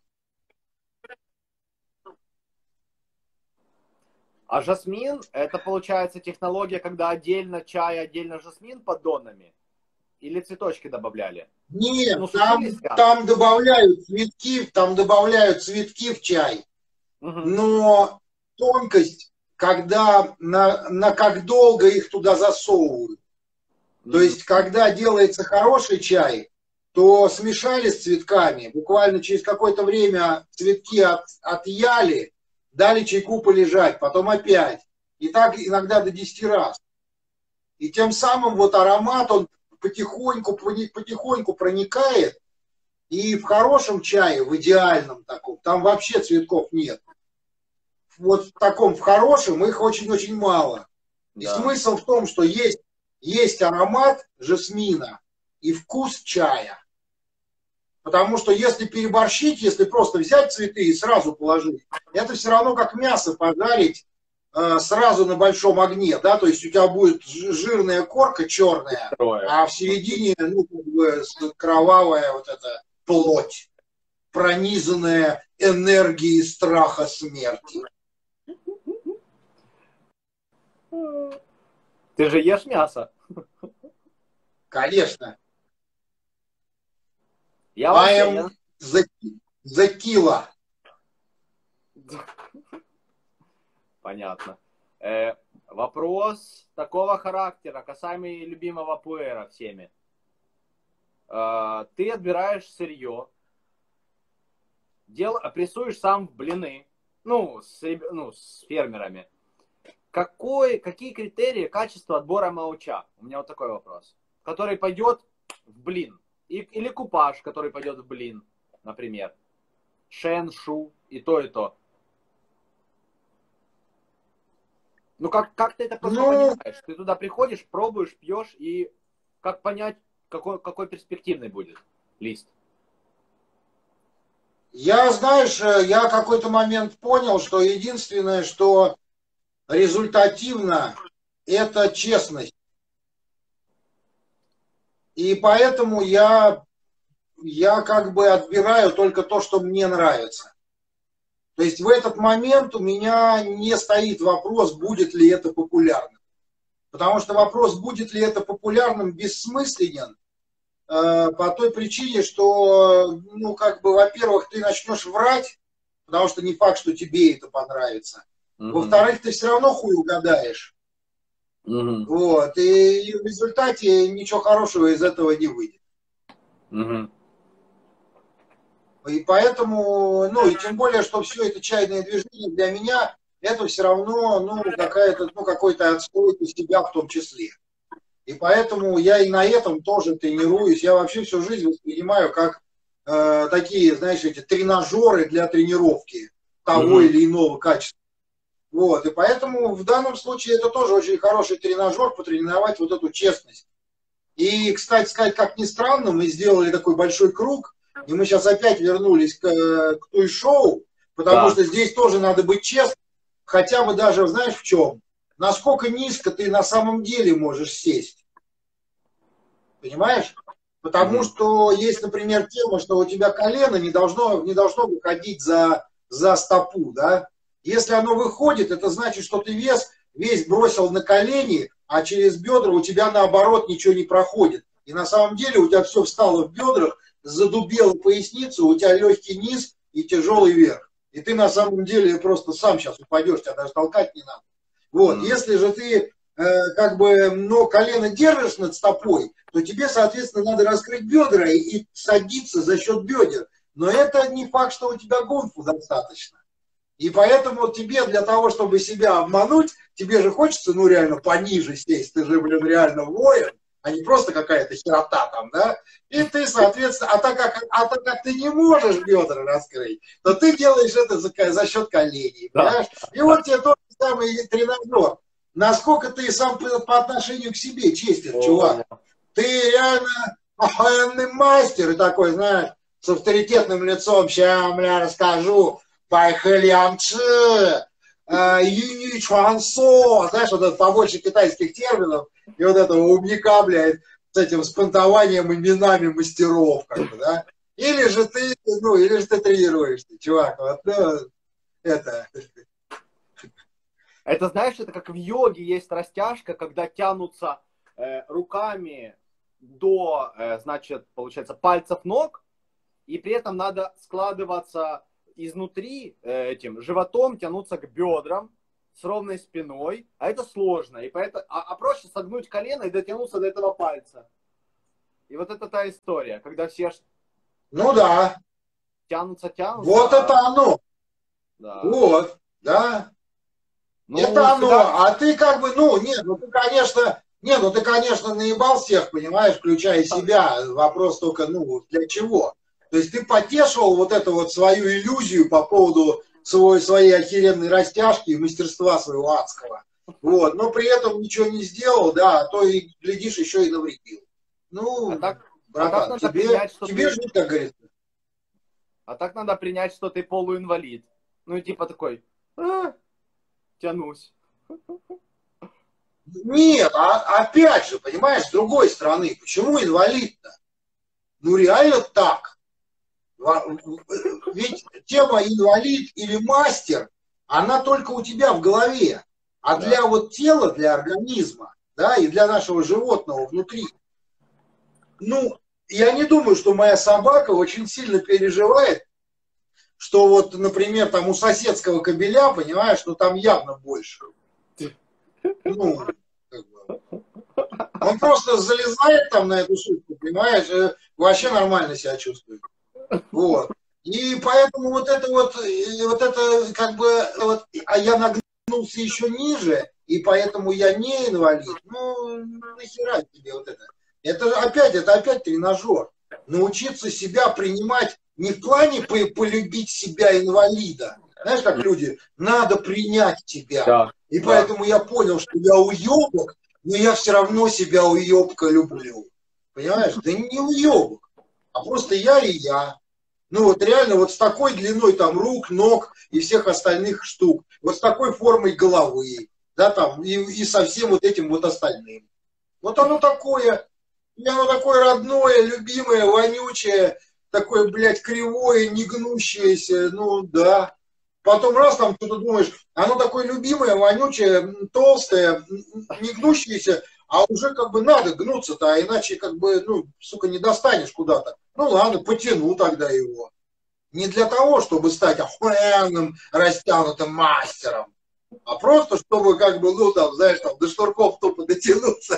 А жасмин, это получается технология, когда отдельно чай, отдельно жасмин поддонами? Или цветочки добавляли? Нет, Ну, там, сушились прям. там добавляют цветки, там добавляют цветки в чай. Угу. Но тонкость, когда на, на как долго их туда засовывают. То есть, когда делается хороший чай, то смешали с цветками, буквально через какое-то время цветки от, отъяли, дали чайку полежать, потом опять. И так иногда до десяти раз. И тем самым вот аромат, он потихоньку, потихоньку проникает, и в хорошем чае, в идеальном таком, там вообще цветков нет. Вот в таком, в хорошем, их очень-очень мало. И Да. смысл в том, что есть, есть аромат жасмина и вкус чая. Потому что если переборщить, если просто взять цветы и сразу положить, это все равно как мясо пожарить э, сразу на большом огне, да, то есть у тебя будет жирная корка черная, а в середине, ну, как бы кровавая вот эта плоть, пронизанная энергией страха смерти. Ты же ешь мясо? Конечно. Я I вообще... am the, the killer. Понятно. Э, вопрос такого характера, касаемо любимого пуэра всеми. Э, ты отбираешь сырье, дел, прессуешь сам в блины, ну с, ну, с фермерами. Какой, какие критерии качества отбора мауча? У меня вот такой вопрос. Который пойдет в блин. И, или купаж, который пойдет в блин, например. Шен, шу, и то, и то. Ну, как, как ты это просто ну... понимаешь? Ты туда приходишь, пробуешь, пьешь, и как понять, какой, какой перспективный будет лист? Я, знаешь, я какой-то момент понял, что единственное, что результативно, это честность. И поэтому я, я как бы отбираю только то, что мне нравится. То есть в этот момент у меня не стоит вопрос, будет ли это популярным. Потому что вопрос, будет ли это популярным, бессмысленен. Э, по той причине, что, ну, как бы, во-первых, ты начнешь врать, потому что не факт, что тебе это понравится. Mm-hmm. Во-вторых, ты все равно хуй угадаешь. Mm-hmm. Вот. И в результате ничего хорошего из этого не выйдет. Mm-hmm. И поэтому, ну, и тем более, что все это чайное движение для меня, это все равно, ну, какая-то, ну, какой-то отстройка себя в том числе. И поэтому я и на этом тоже тренируюсь. Я вообще всю жизнь воспринимаю как э, такие, знаешь, эти тренажеры для тренировки того mm-hmm. или иного качества. Вот. И поэтому в данном случае это тоже очень хороший тренажер, потренировать вот эту честность. И, кстати сказать, как ни странно, мы сделали такой большой круг, и мы сейчас опять вернулись к, к той шоу, потому да. что здесь тоже надо быть честным, хотя бы даже, знаешь, в чем? Насколько низко ты на самом деле можешь сесть. Понимаешь? Потому mm-hmm. что есть, например, тема, что у тебя колено не должно, не должно выходить за, за стопу, да? Если оно выходит, это значит, что ты вес весь бросил на колени, а через бедра у тебя наоборот ничего не проходит. И на самом деле у тебя все встало в бедрах, задубела поясница, у тебя легкий низ и тяжелый верх. И ты на самом деле просто сам сейчас упадешь, тебя даже толкать не надо. Вот, mm-hmm. если же ты э, как бы, ну, колено держишь над стопой, то тебе, соответственно, надо раскрыть бедра и, и садиться за счет бедер. Но это не факт, что у тебя гонфу достаточно. И поэтому тебе для того, чтобы себя обмануть, тебе же хочется, ну, реально пониже сесть. Ты же, блин, реально воин, а не просто какая-то херота там, да? И ты, соответственно, а так как, а так как ты не можешь бедра раскрыть, то ты делаешь это за, за счет коленей, понимаешь? И вот тебе тот самый тренажер. Насколько ты сам по, по отношению к себе честен, чувак. Ты реально охуенный мастер и такой, знаешь, с авторитетным лицом, ща, бля, расскажу. Байхэлянчи, юни чуансо, знаешь, вот это побольше китайских терминов, и вот этого умника, блядь, с этим спонтованием именами мастеров, как бы, да? Или же ты, ну, или же ты тренируешься, чувак, вот, ну, это... Это, знаешь, это как в йоге есть растяжка, когда тянутся э, руками до, значит, получается, пальцев ног, и при этом надо складываться изнутри этим животом, тянуться к бедрам с ровной спиной, а это сложно, и поэтому, а, а проще согнуть колено и дотянуться до этого пальца. И вот это та история, когда все ну да, тянутся, тянутся. Вот а... это оно. Да. Вот, да. Ну, это оно. Всегда... А ты как бы, ну, нет, ну ты, конечно, нет, ну ты, конечно, наебал всех, понимаешь, включая себя. Вопрос только, ну, для чего? То есть ты потешил вот эту вот свою иллюзию по поводу своей, своей охеренной растяжки и мастерства своего адского. Вот, но при этом ничего не сделал, да, а то и, глядишь, еще и навредил. Ну, а так, братан, а так надо тебе, принять, что тебе ты... же, как говорится. А так надо принять, что ты полуинвалид. Ну, и типа такой, а, тянусь. Нет, а опять же, понимаешь, с другой стороны, почему инвалид-то? Ну, реально так. Ведь тема инвалид или мастер, она только у тебя в голове. А да. Для вот тела, для организма, да, и для нашего животного внутри, ну, я не думаю, что моя собака очень сильно переживает, что вот, например, там у соседского кобеля, понимаешь, ну там явно больше. Ну, как бы. Он просто залезает там на эту шутку, понимаешь, вообще нормально себя чувствует. Вот. И поэтому вот это вот, вот это как бы, вот, а я нагнулся еще ниже, и поэтому я не инвалид. Ну, нахера тебе вот это? Это опять, это опять тренажер. Научиться себя принимать не в плане полюбить себя инвалида. Знаешь, как люди, надо принять тебя. Да, и да. Поэтому я понял, что я уебок, но я все равно себя уебка люблю. Понимаешь? Да не уебок, а просто я и я. Ну вот реально вот с такой длиной там рук, ног и всех остальных штук. Вот с такой формой головы. Да, там, и, и со всем вот этим вот остальным. Вот оно такое. И оно такое родное, любимое, вонючее, такое, блядь, кривое, не гнущееся. Ну да. Потом раз там что-то думаешь, оно такое любимое, вонючее, толстое, не гнущееся, а уже как бы надо гнуться-то, а иначе как бы, ну, сука, не достанешь куда-то. Ну ладно, потяну тогда его. Не для того, чтобы стать охуенным, растянутым мастером, а просто чтобы как бы, ну там, знаешь, там до шнурков тупо дотянуться.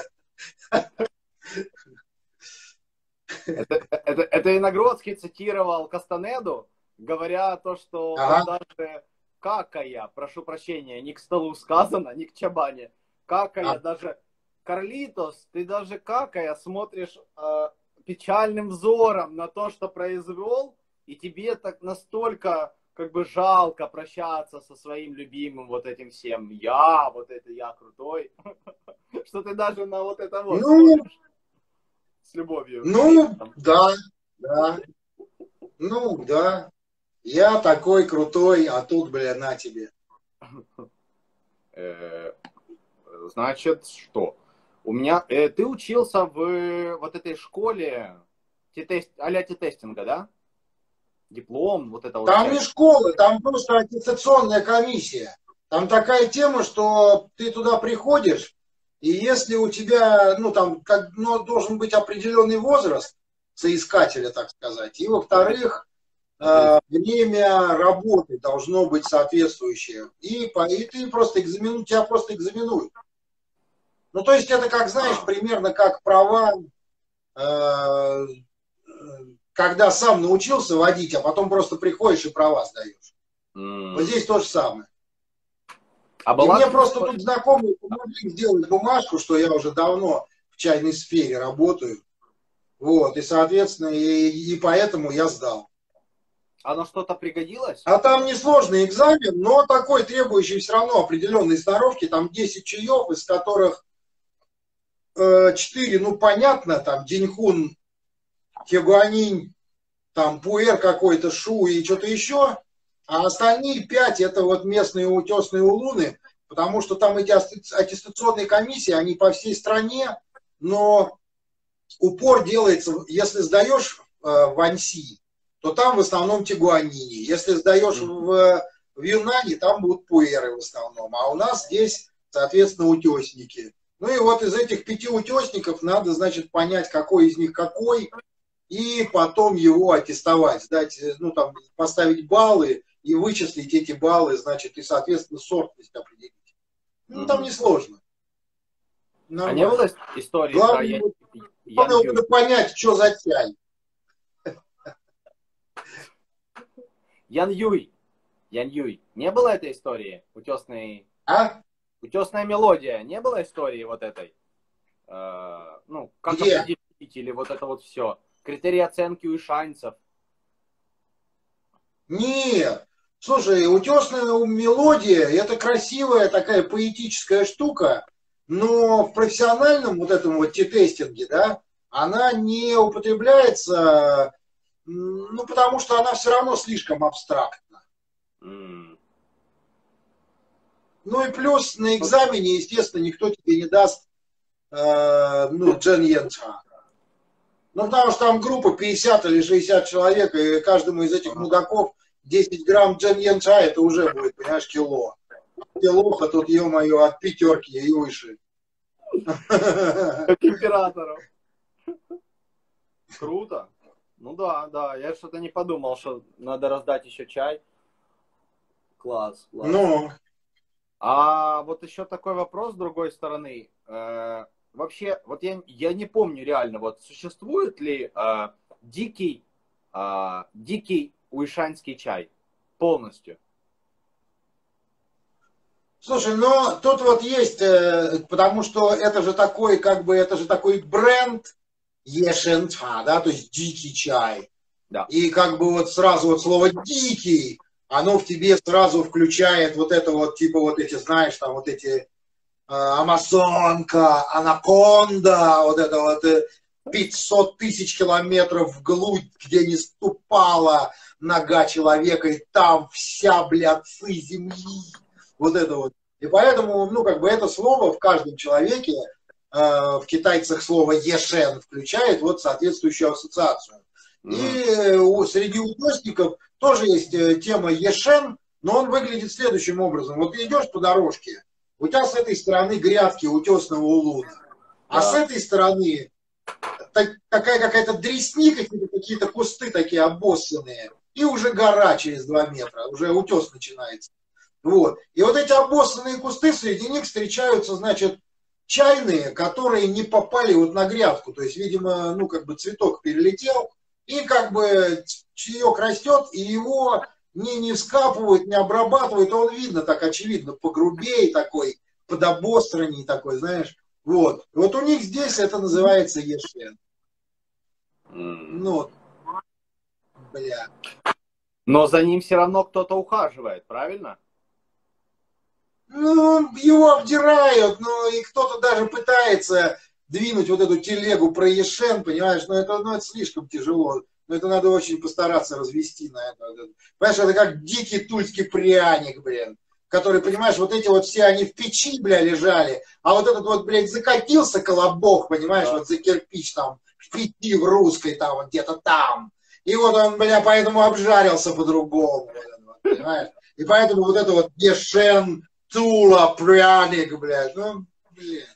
Это, это, это Иногродский цитировал Кастанеду, говоря то, что ага. даже какая, прошу прощения, не к столу сказано, не к чабане, какая, а. даже Карлитос, ты даже какая смотришь э, печальным взором на то, что произвел, и тебе так настолько как бы жалко прощаться со своим любимым вот этим всем. Я, вот это я крутой, что ты даже на вот это вот смотришь с любовью. Ну, да, да. Ну, да. Я такой крутой, а тут, бля, на тебе. Значит, что? У меня... Э, ты учился в вот этой школе а-ля тестинга, да? Диплом, вот это вот. Там не школа, там просто аттестационная комиссия. Там такая тема, что ты туда приходишь, и если у тебя, ну, там, как, ну, должен быть определенный возраст соискателя, так сказать, и, во-вторых, э, время работы должно быть соответствующее. И, и ты просто экзаменуют, тебя просто экзаменуют. Ну, то есть это, как, знаешь, примерно как права, э, когда сам научился водить, а потом просто приходишь и права сдаешь. Mm. Вот здесь то же самое. А и мне просто тут знакомые помогли сделать бумажку, что я уже давно в чайной сфере работаю. Вот, и, соответственно, и, и поэтому я сдал. Оно что-то пригодилось? А там несложный экзамен, но такой, требующий все равно определенной сноровки. Там десять чаев, из которых э, четыре, ну, понятно, там Деньхун, Тегуанинь, там Пуэр какой-то, Шу и что-то еще. А остальные пять это вот местные утесные улуны, потому что там эти аттестационные комиссии, они по всей стране, но упор делается, если сдаешь э, в Аньси, то там в основном Тегуанини. Если сдаешь в, в Юнане, там будут пуэры в основном. А у нас здесь, соответственно, утесники. Ну и вот из этих пяти утесников надо, значит, понять, какой из них какой, и потом его аттестовать, дать, ну там, поставить баллы и вычислить эти баллы, значит, и, соответственно, сортность определить. Ну, там несложно. А не было истории главное, про Ян... Главное надо понять, что за чай. Ян Юй. Ян Юй. Не было этой истории? Утесной... А? Утесная мелодия. Не было истории вот этой? Э, ну, как Где? определить или вот это вот все? Критерии оценки у ишанцев. Нет. Слушай, утесная мелодия — это красивая такая поэтическая штука, но в профессиональном вот этом вот тестинге, да, она не употребляется, ну, потому что она все равно слишком абстрактна. Mm. Ну и плюс на экзамене, естественно, никто тебе не даст, э, ну, Джен Янча. Ну, потому что там группа пятьдесят или шестьдесят человек, и каждому из этих мудаков десять грамм Джен Янча, это уже будет, понимаешь, кило. Килоха тут, ё-моё, от пятерки и выше. Как императоров. Круто. Ну да, да, я что-то не подумал, что надо раздать еще чай. Класс, класс. Ну. А вот еще такой вопрос с другой стороны. Э, вообще, вот я, я не помню реально, вот существует ли э, дикий, э, дикий уишанский чай полностью? Слушай, ну тут вот есть, э, потому что это же такой, как бы, это же такой бренд Ешенча, да, то есть дикий чай. Да. И как бы вот сразу вот слово дикий, оно в тебе сразу включает вот это вот, типа вот эти, знаешь, там вот эти э, амазонка, анаконда, вот это вот э, пятьсот тысяч километров вглубь, где не ступала нога человека, и там вся, блядь, земли. Вот это вот. И поэтому, ну, как бы это слово в каждом человеке, э, в китайцах слово ешен включает вот соответствующую ассоциацию. Mm-hmm. И у, среди утесников тоже есть тема ешен, но он выглядит следующим образом. Вот ты идешь по дорожке, у тебя с этой стороны грядки утесного улуна, а yeah. с этой стороны так, такая какая-то дресни, какие-то, какие-то кусты такие обоссанные, и уже гора через два метра, уже утес начинается. Вот. И вот эти обоссанные кусты, среди них встречаются, значит, чайные, которые не попали вот на грядку. То есть, видимо, ну, как бы цветок перелетел, и как бы чаек растет, и его не, не вскапывают, не обрабатывают, а он видно так очевидно, погрубее такой, подобостранней такой, знаешь. Вот. И вот у них здесь это называется ешен. Ну, бля. Но за ним все равно кто-то ухаживает, правильно? Ну, его обдирают, ну, и кто-то даже пытается двинуть вот эту телегу про ешен, понимаешь, но это, ну, это слишком тяжело. Но это надо очень постараться развести на это. Понимаешь, это как дикий тульский пряник, блин, который, понимаешь, вот эти вот все, они в печи, бля, лежали, а вот этот вот, блядь, закатился колобок, понимаешь, да. Вот за кирпич там, в пяти в русской там, вот где-то там. И вот он, бля, поэтому обжарился по-другому, понимаешь. И поэтому вот это вот ешен, Тула, пряник, блядь, ну, блин.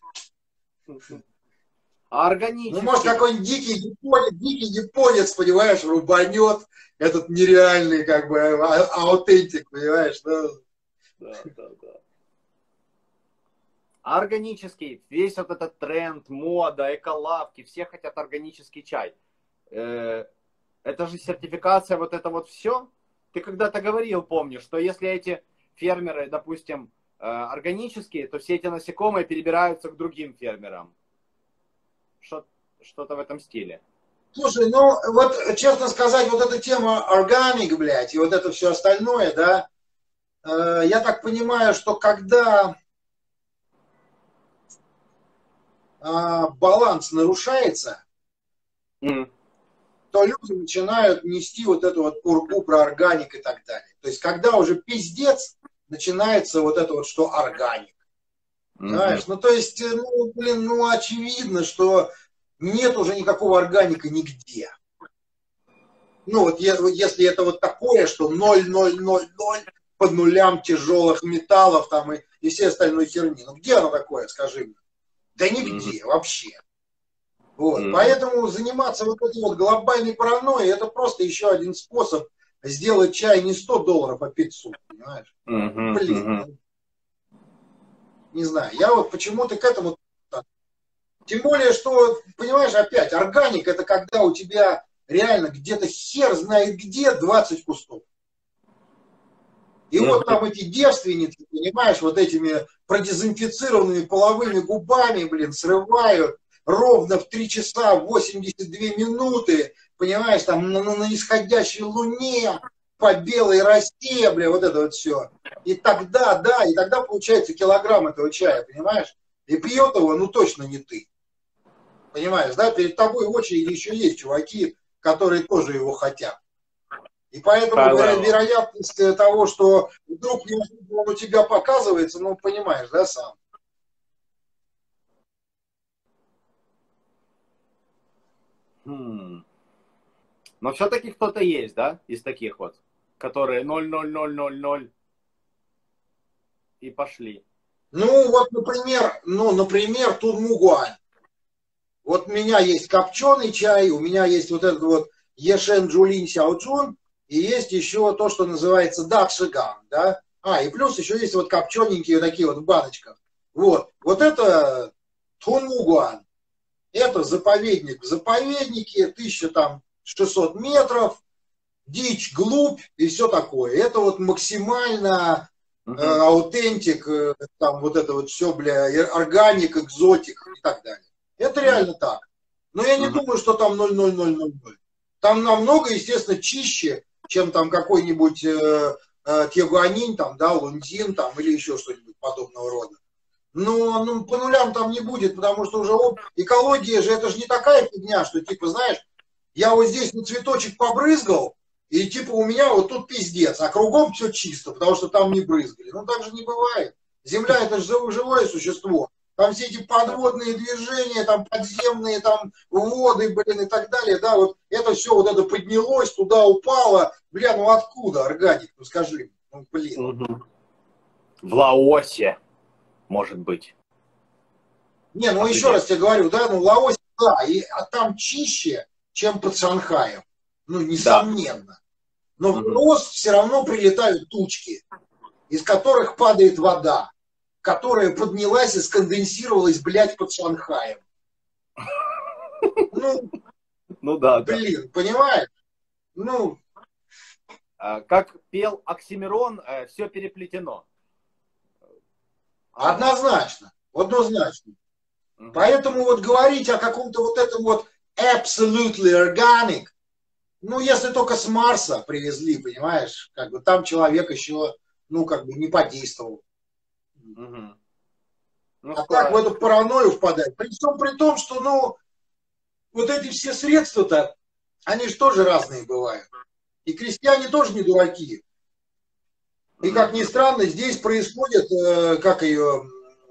А органически? Ну, может, какой-нибудь дикий японец, дикий японец, понимаешь, рубанет этот нереальный, как бы, а, аутентик, понимаешь, ну. Да, да, да. А органический, весь вот этот тренд, мода, эколавки, все хотят органический чай. Э, это же сертификация, вот это вот все. Ты когда-то говорил, помню, что если эти фермеры, допустим, органические, то все эти насекомые перебираются к другим фермерам. Что-то в этом стиле. Слушай, ну вот честно сказать, вот эта тема органик, блядь, и вот это все остальное, да, э, я так понимаю, что когда э, баланс нарушается, mm. то люди начинают нести вот эту вот пургу про органик и так далее. То есть когда уже пиздец, начинается вот это вот, что органик. Mm-hmm. Знаешь, ну то есть, ну, блин, ну очевидно, что нет уже никакого органика нигде. Ну вот если это вот такое, что ноль ноль ноль ноль по нулям тяжелых металлов там и, и все остальной херни. Ну где оно такое, скажи мне? Да нигде, mm-hmm. вообще. Вот. Mm-hmm. Поэтому заниматься вот этой вот глобальной паранойей, это просто еще один способ сделать чай не сто долларов, а пятьсот, понимаешь? Mm-hmm. Блин, Mm-hmm. ну, не знаю, я вот почему-то к этому... Тем более, что, понимаешь, опять, органик, это когда у тебя реально где-то хер знает где двадцать кустов. И вот там эти девственницы, понимаешь, вот этими продезинфицированными половыми губами, блин, срывают ровно в три часа восемьдесят две минуты, понимаешь, там на, на исходящей луне, по белой росе, бля, вот это вот все. И тогда, да, и тогда получается килограмм этого чая, понимаешь? И пьет его, ну, точно не ты. Понимаешь, да? Перед тобой в очереди еще есть чуваки, которые тоже его хотят. И поэтому веро- вероятность того, что вдруг он у тебя показывается, ну, понимаешь, да, сам. Хм. Но все-таки кто-то есть, да, из таких вот, которые ноль ноль ноль ноль ноль и пошли. Ну, вот, например, ну, например, Тунмугуань. Вот у меня есть копченый чай, у меня есть вот этот вот Ешен Джулин Сяочун, и есть еще то, что называется Дакшиган, да. А, и плюс еще есть вот копчененькие такие вот в баночках. Вот, вот это Тунмугуань. Это заповедник в заповеднике, тысяча шестьсот метров, дичь, глубь и все такое. Это вот максимально э, аутентик, э, там вот это вот все, бля, органик, экзотик и так далее. Это реально так. Но я не думаю, что там ноль ноль ноль ноль ноль. Там намного, естественно, чище, чем там какой-нибудь э, э, Тьягуанин, там, да, Лунзин, там, или еще что-нибудь подобного рода. Но ну, по нулям там не будет, потому что уже оп, экология же, это же не такая фигня, что типа, знаешь, я вот здесь на цветочек побрызгал, и типа у меня вот тут пиздец, а кругом все чисто, потому что там не брызгали. Ну так же не бывает. Земля это же живое существо. Там все эти подводные движения, там подземные, там воды, блин, и так далее, да, вот это все вот это поднялось, туда упало. Бля, ну откуда органик, ну скажи, ну блин. Угу. В Лаосе, может быть. Не, ну еще раз тебе говорю, да, ну Лаос, да, и, а там чище, чем под Шанхаем. Ну, несомненно. Да. Но в Лаос все равно прилетают тучки, из которых падает вода, которая поднялась и сконденсировалась, блядь, под Шанхаем. Ну, ну да, блин, да. Понимаешь? Ну, как пел Оксимирон, все переплетено. Однозначно, однозначно. Uh-huh. Поэтому вот говорить о каком-то вот этом вот absolutely organic, ну, если только с Марса привезли, понимаешь, как бы там человек еще, ну, как бы не подействовал. Uh-huh. Ну, а скоро... так в эту паранойю впадать. При всем при том, что, ну, вот эти все средства-то, они же тоже разные бывают. И крестьяне тоже не дураки. И, как ни странно, здесь происходит, э, как ее,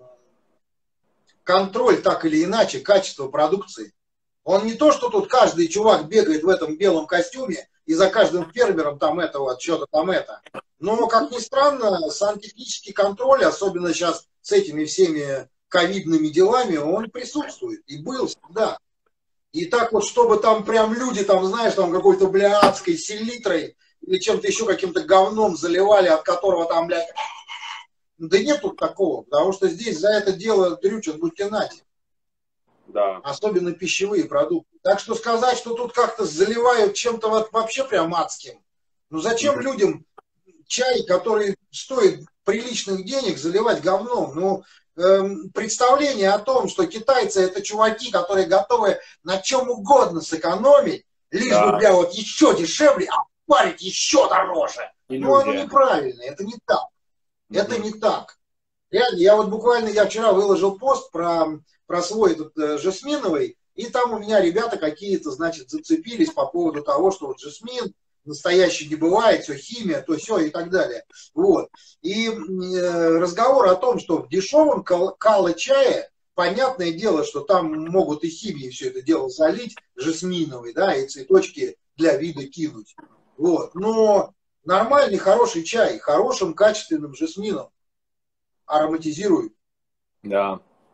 контроль, так или иначе, качества продукции. Он не то, что тут каждый чувак бегает в этом белом костюме, и за каждым фермером там это вот, что-то там это. Но, как ни странно, сантехнический контроль, особенно сейчас с этими всеми ковидными делами, он присутствует. И был всегда. И так вот, чтобы там прям люди, там, знаешь, там какой-то, бля, адской селитрой, или чем-то еще каким-то говном заливали, от которого там, блядь, да нет тут такого, потому что здесь за это дело дрючат, будьте нати. Да. Особенно пищевые продукты. Так что сказать, что тут как-то заливают чем-то вот вообще прям адским. Ну зачем mm-hmm. людям чай, который стоит приличных денег, заливать говном? Ну, эм, представление о том, что китайцы это чуваки, которые готовы на чем угодно сэкономить, лишь да. бы, бля, вот еще дешевле, а парить еще дороже. Иллюзия. Ну, оно неправильно, это не так. Mm-hmm. Это не так. Реально, я вот буквально, я вчера выложил пост про, про свой этот э, жасминовый, и там у меня ребята какие-то, значит, зацепились по поводу того, что вот жасмин настоящий не бывает, все химия, то все и так далее. Вот. И э, разговор о том, что в дешевом кала-чае, понятное дело, что там могут и химией все это дело залить, жасминовый, да, и цветочки для вида кинуть. Вот. Но нормальный, хороший чай, хорошим, качественным жасмином ароматизируют. Да.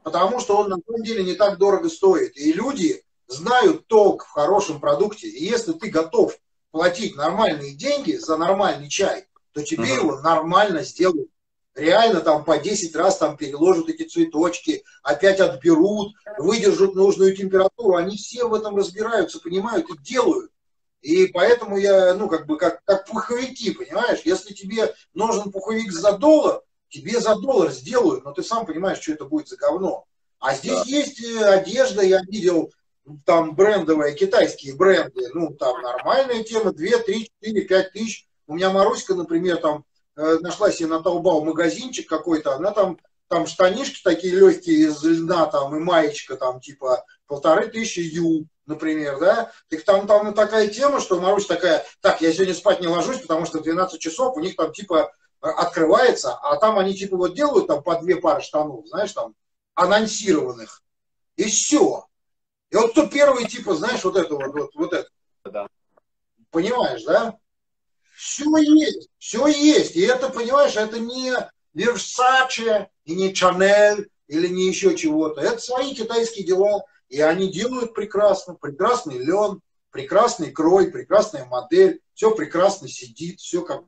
потому что он на самом деле не так дорого стоит. И люди знают толк в хорошем продукте. И если ты готов платить нормальные деньги за нормальный чай, то тебе uh-huh. его нормально сделают. Реально там по десять раз там переложат эти цветочки, опять отберут, выдержат нужную температуру. Они все в этом разбираются, понимают и делают. И поэтому я, ну, как бы, как, как пуховики, понимаешь? Если тебе нужен пуховик за доллар, тебе за доллар сделают, но ты сам понимаешь, что это будет за говно. А здесь да. есть одежда, я видел, там брендовые, китайские бренды, ну, там нормальная тема, две, три, четыре, пять тысяч. У меня Маруська, например, там э, нашла себе на Таобао магазинчик какой-то, она там, там штанишки такие легкие из льна, там, и маечка, там, типа, полторы тысячи ю, например, да. Так там, там такая тема, что Марусь такая, так, я сегодня спать не ложусь, потому что в двенадцать часов у них там, типа, открывается, а там они, типа, вот делают там по две пары штанов, знаешь, там, анонсированных, и все. И вот кто первый, типа, знаешь, вот это вот, вот, вот это. Да. Понимаешь, да? Все есть, все есть. И это, понимаешь, это не Versace, и не Chanel, или не еще чего-то. Это свои китайские дела. И они делают прекрасно. Прекрасный лен, прекрасный крой, прекрасная модель. Все прекрасно сидит, все как...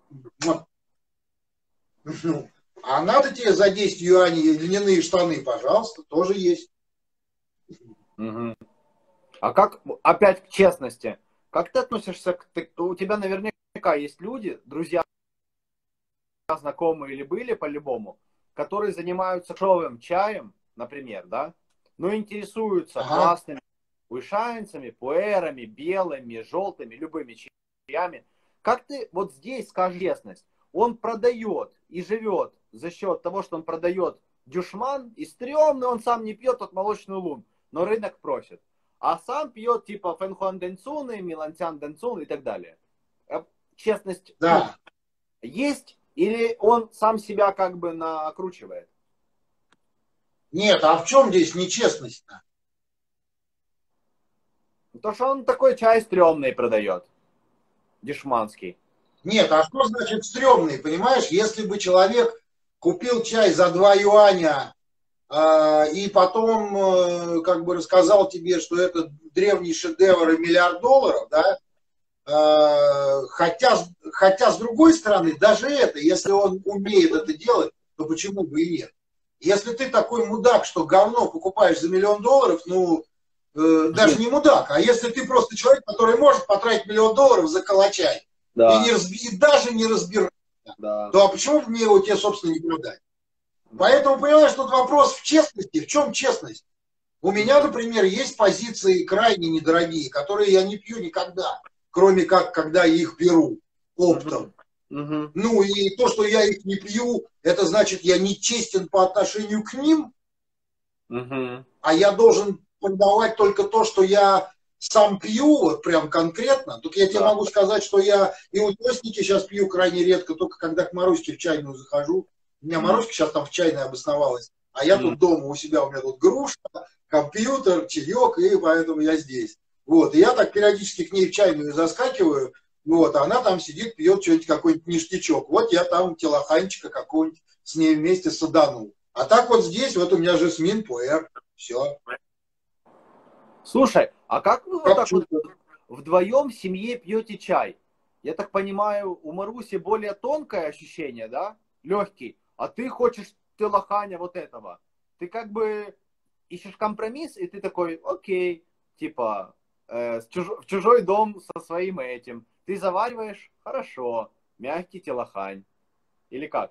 Ну, а надо тебе за десять юаней льняные штаны, пожалуйста, тоже есть. Угу. А как, опять к честности, как ты относишься к... Ты, у тебя наверняка есть люди, друзья, знакомые или были по-любому, которые занимаются дешевым чаем, например, да, но интересуются ага. классными уишанцами, пуэрами, белыми, желтыми, любыми чаями. Как ты вот здесь, скажи честность, он продает и живет за счет того, что он продает дюшман, и стрёмный он сам не пьет от молочный лун, но рынок просит. А сам пьет типа Фэнхуан Дэнцуны, Милантян Дэнцун и так далее. Честность да. есть или он сам себя как бы накручивает? Нет, а в чем здесь нечестность-то? То, что он такой чай стрёмный продает. Дешманский. Нет, а что значит стрёмный, понимаешь? Если бы человек купил чай за два юаня, и потом как бы рассказал тебе, что это древний шедевр и миллиард долларов, да, хотя, хотя с другой стороны, даже это, если он умеет это делать, то почему бы и нет? Если ты такой мудак, что говно покупаешь за миллион долларов, ну, даже не мудак, а если ты просто человек, который может потратить миллион долларов за калачай, да. и, не разби... и даже не разбираться, да. то а почему бы мне его тебе, собственно, не продать? Поэтому, понимаешь, тут вопрос в честности. В чем честность? У меня, например, есть позиции крайне недорогие, которые я не пью никогда, кроме как, когда я их беру оптом. Uh-huh. Ну, и то, что я их не пью, это значит, я не честен по отношению к ним, uh-huh. а я должен продавать только то, что я сам пью, вот прям конкретно. Только я тебе да. могу сказать, что я и утесники сейчас пью крайне редко, только когда к Маруське в чайную захожу. У меня Маруська сейчас там в чайной обосновалась, а я mm. тут дома у себя, у меня тут груша, компьютер, чаек, и поэтому я здесь. Вот, и я так периодически к ней в чайную заскакиваю, вот, а она там сидит, пьет что-нибудь, какой-нибудь ништячок. Вот я там телоханчика какого-нибудь с ней вместе саданул. А так вот здесь, вот у меня жасмин, пуэр, все. Слушай, а как вы вот так вот вдвоем в семье пьете чай? Я так понимаю, у Маруси более тонкое ощущение, да? Легкий. А ты хочешь телоханя вот этого. Ты как бы ищешь компромисс, и ты такой, окей, типа, э, в, чуж... в чужой дом со своим этим. Ты завариваешь, хорошо, мягкий телохань. Или как?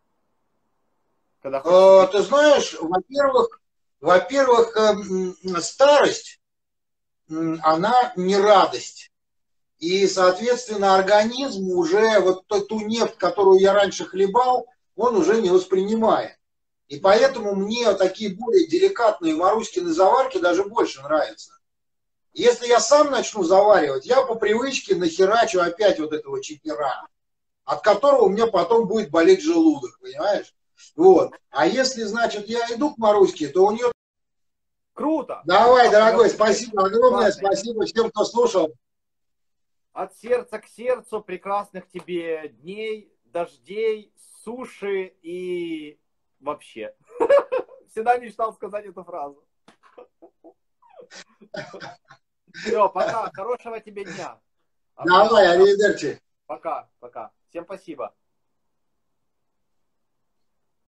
Когда хочешь... Ты знаешь, во-первых, во-первых, старость, она не радость. И, соответственно, организм уже вот ту нефть, которую я раньше хлебал, он уже не воспринимает. И поэтому мне такие более деликатные Маруськины заварки даже больше нравятся. Если я сам начну заваривать, я по привычке нахерачу опять вот этого чипера, от которого у меня потом будет болеть желудок, понимаешь? Вот. А если, значит, я иду к Маруське, то у нее... Круто! Давай, дорогой, спасибо огромное, спасибо всем, кто слушал. От сердца к сердцу, прекрасных тебе дней, дождей, суши и вообще. всегда мечтал сказать эту фразу. Все, пока. Хорошего тебе дня. Давай, аривидерчи. Пока, пока. Всем спасибо.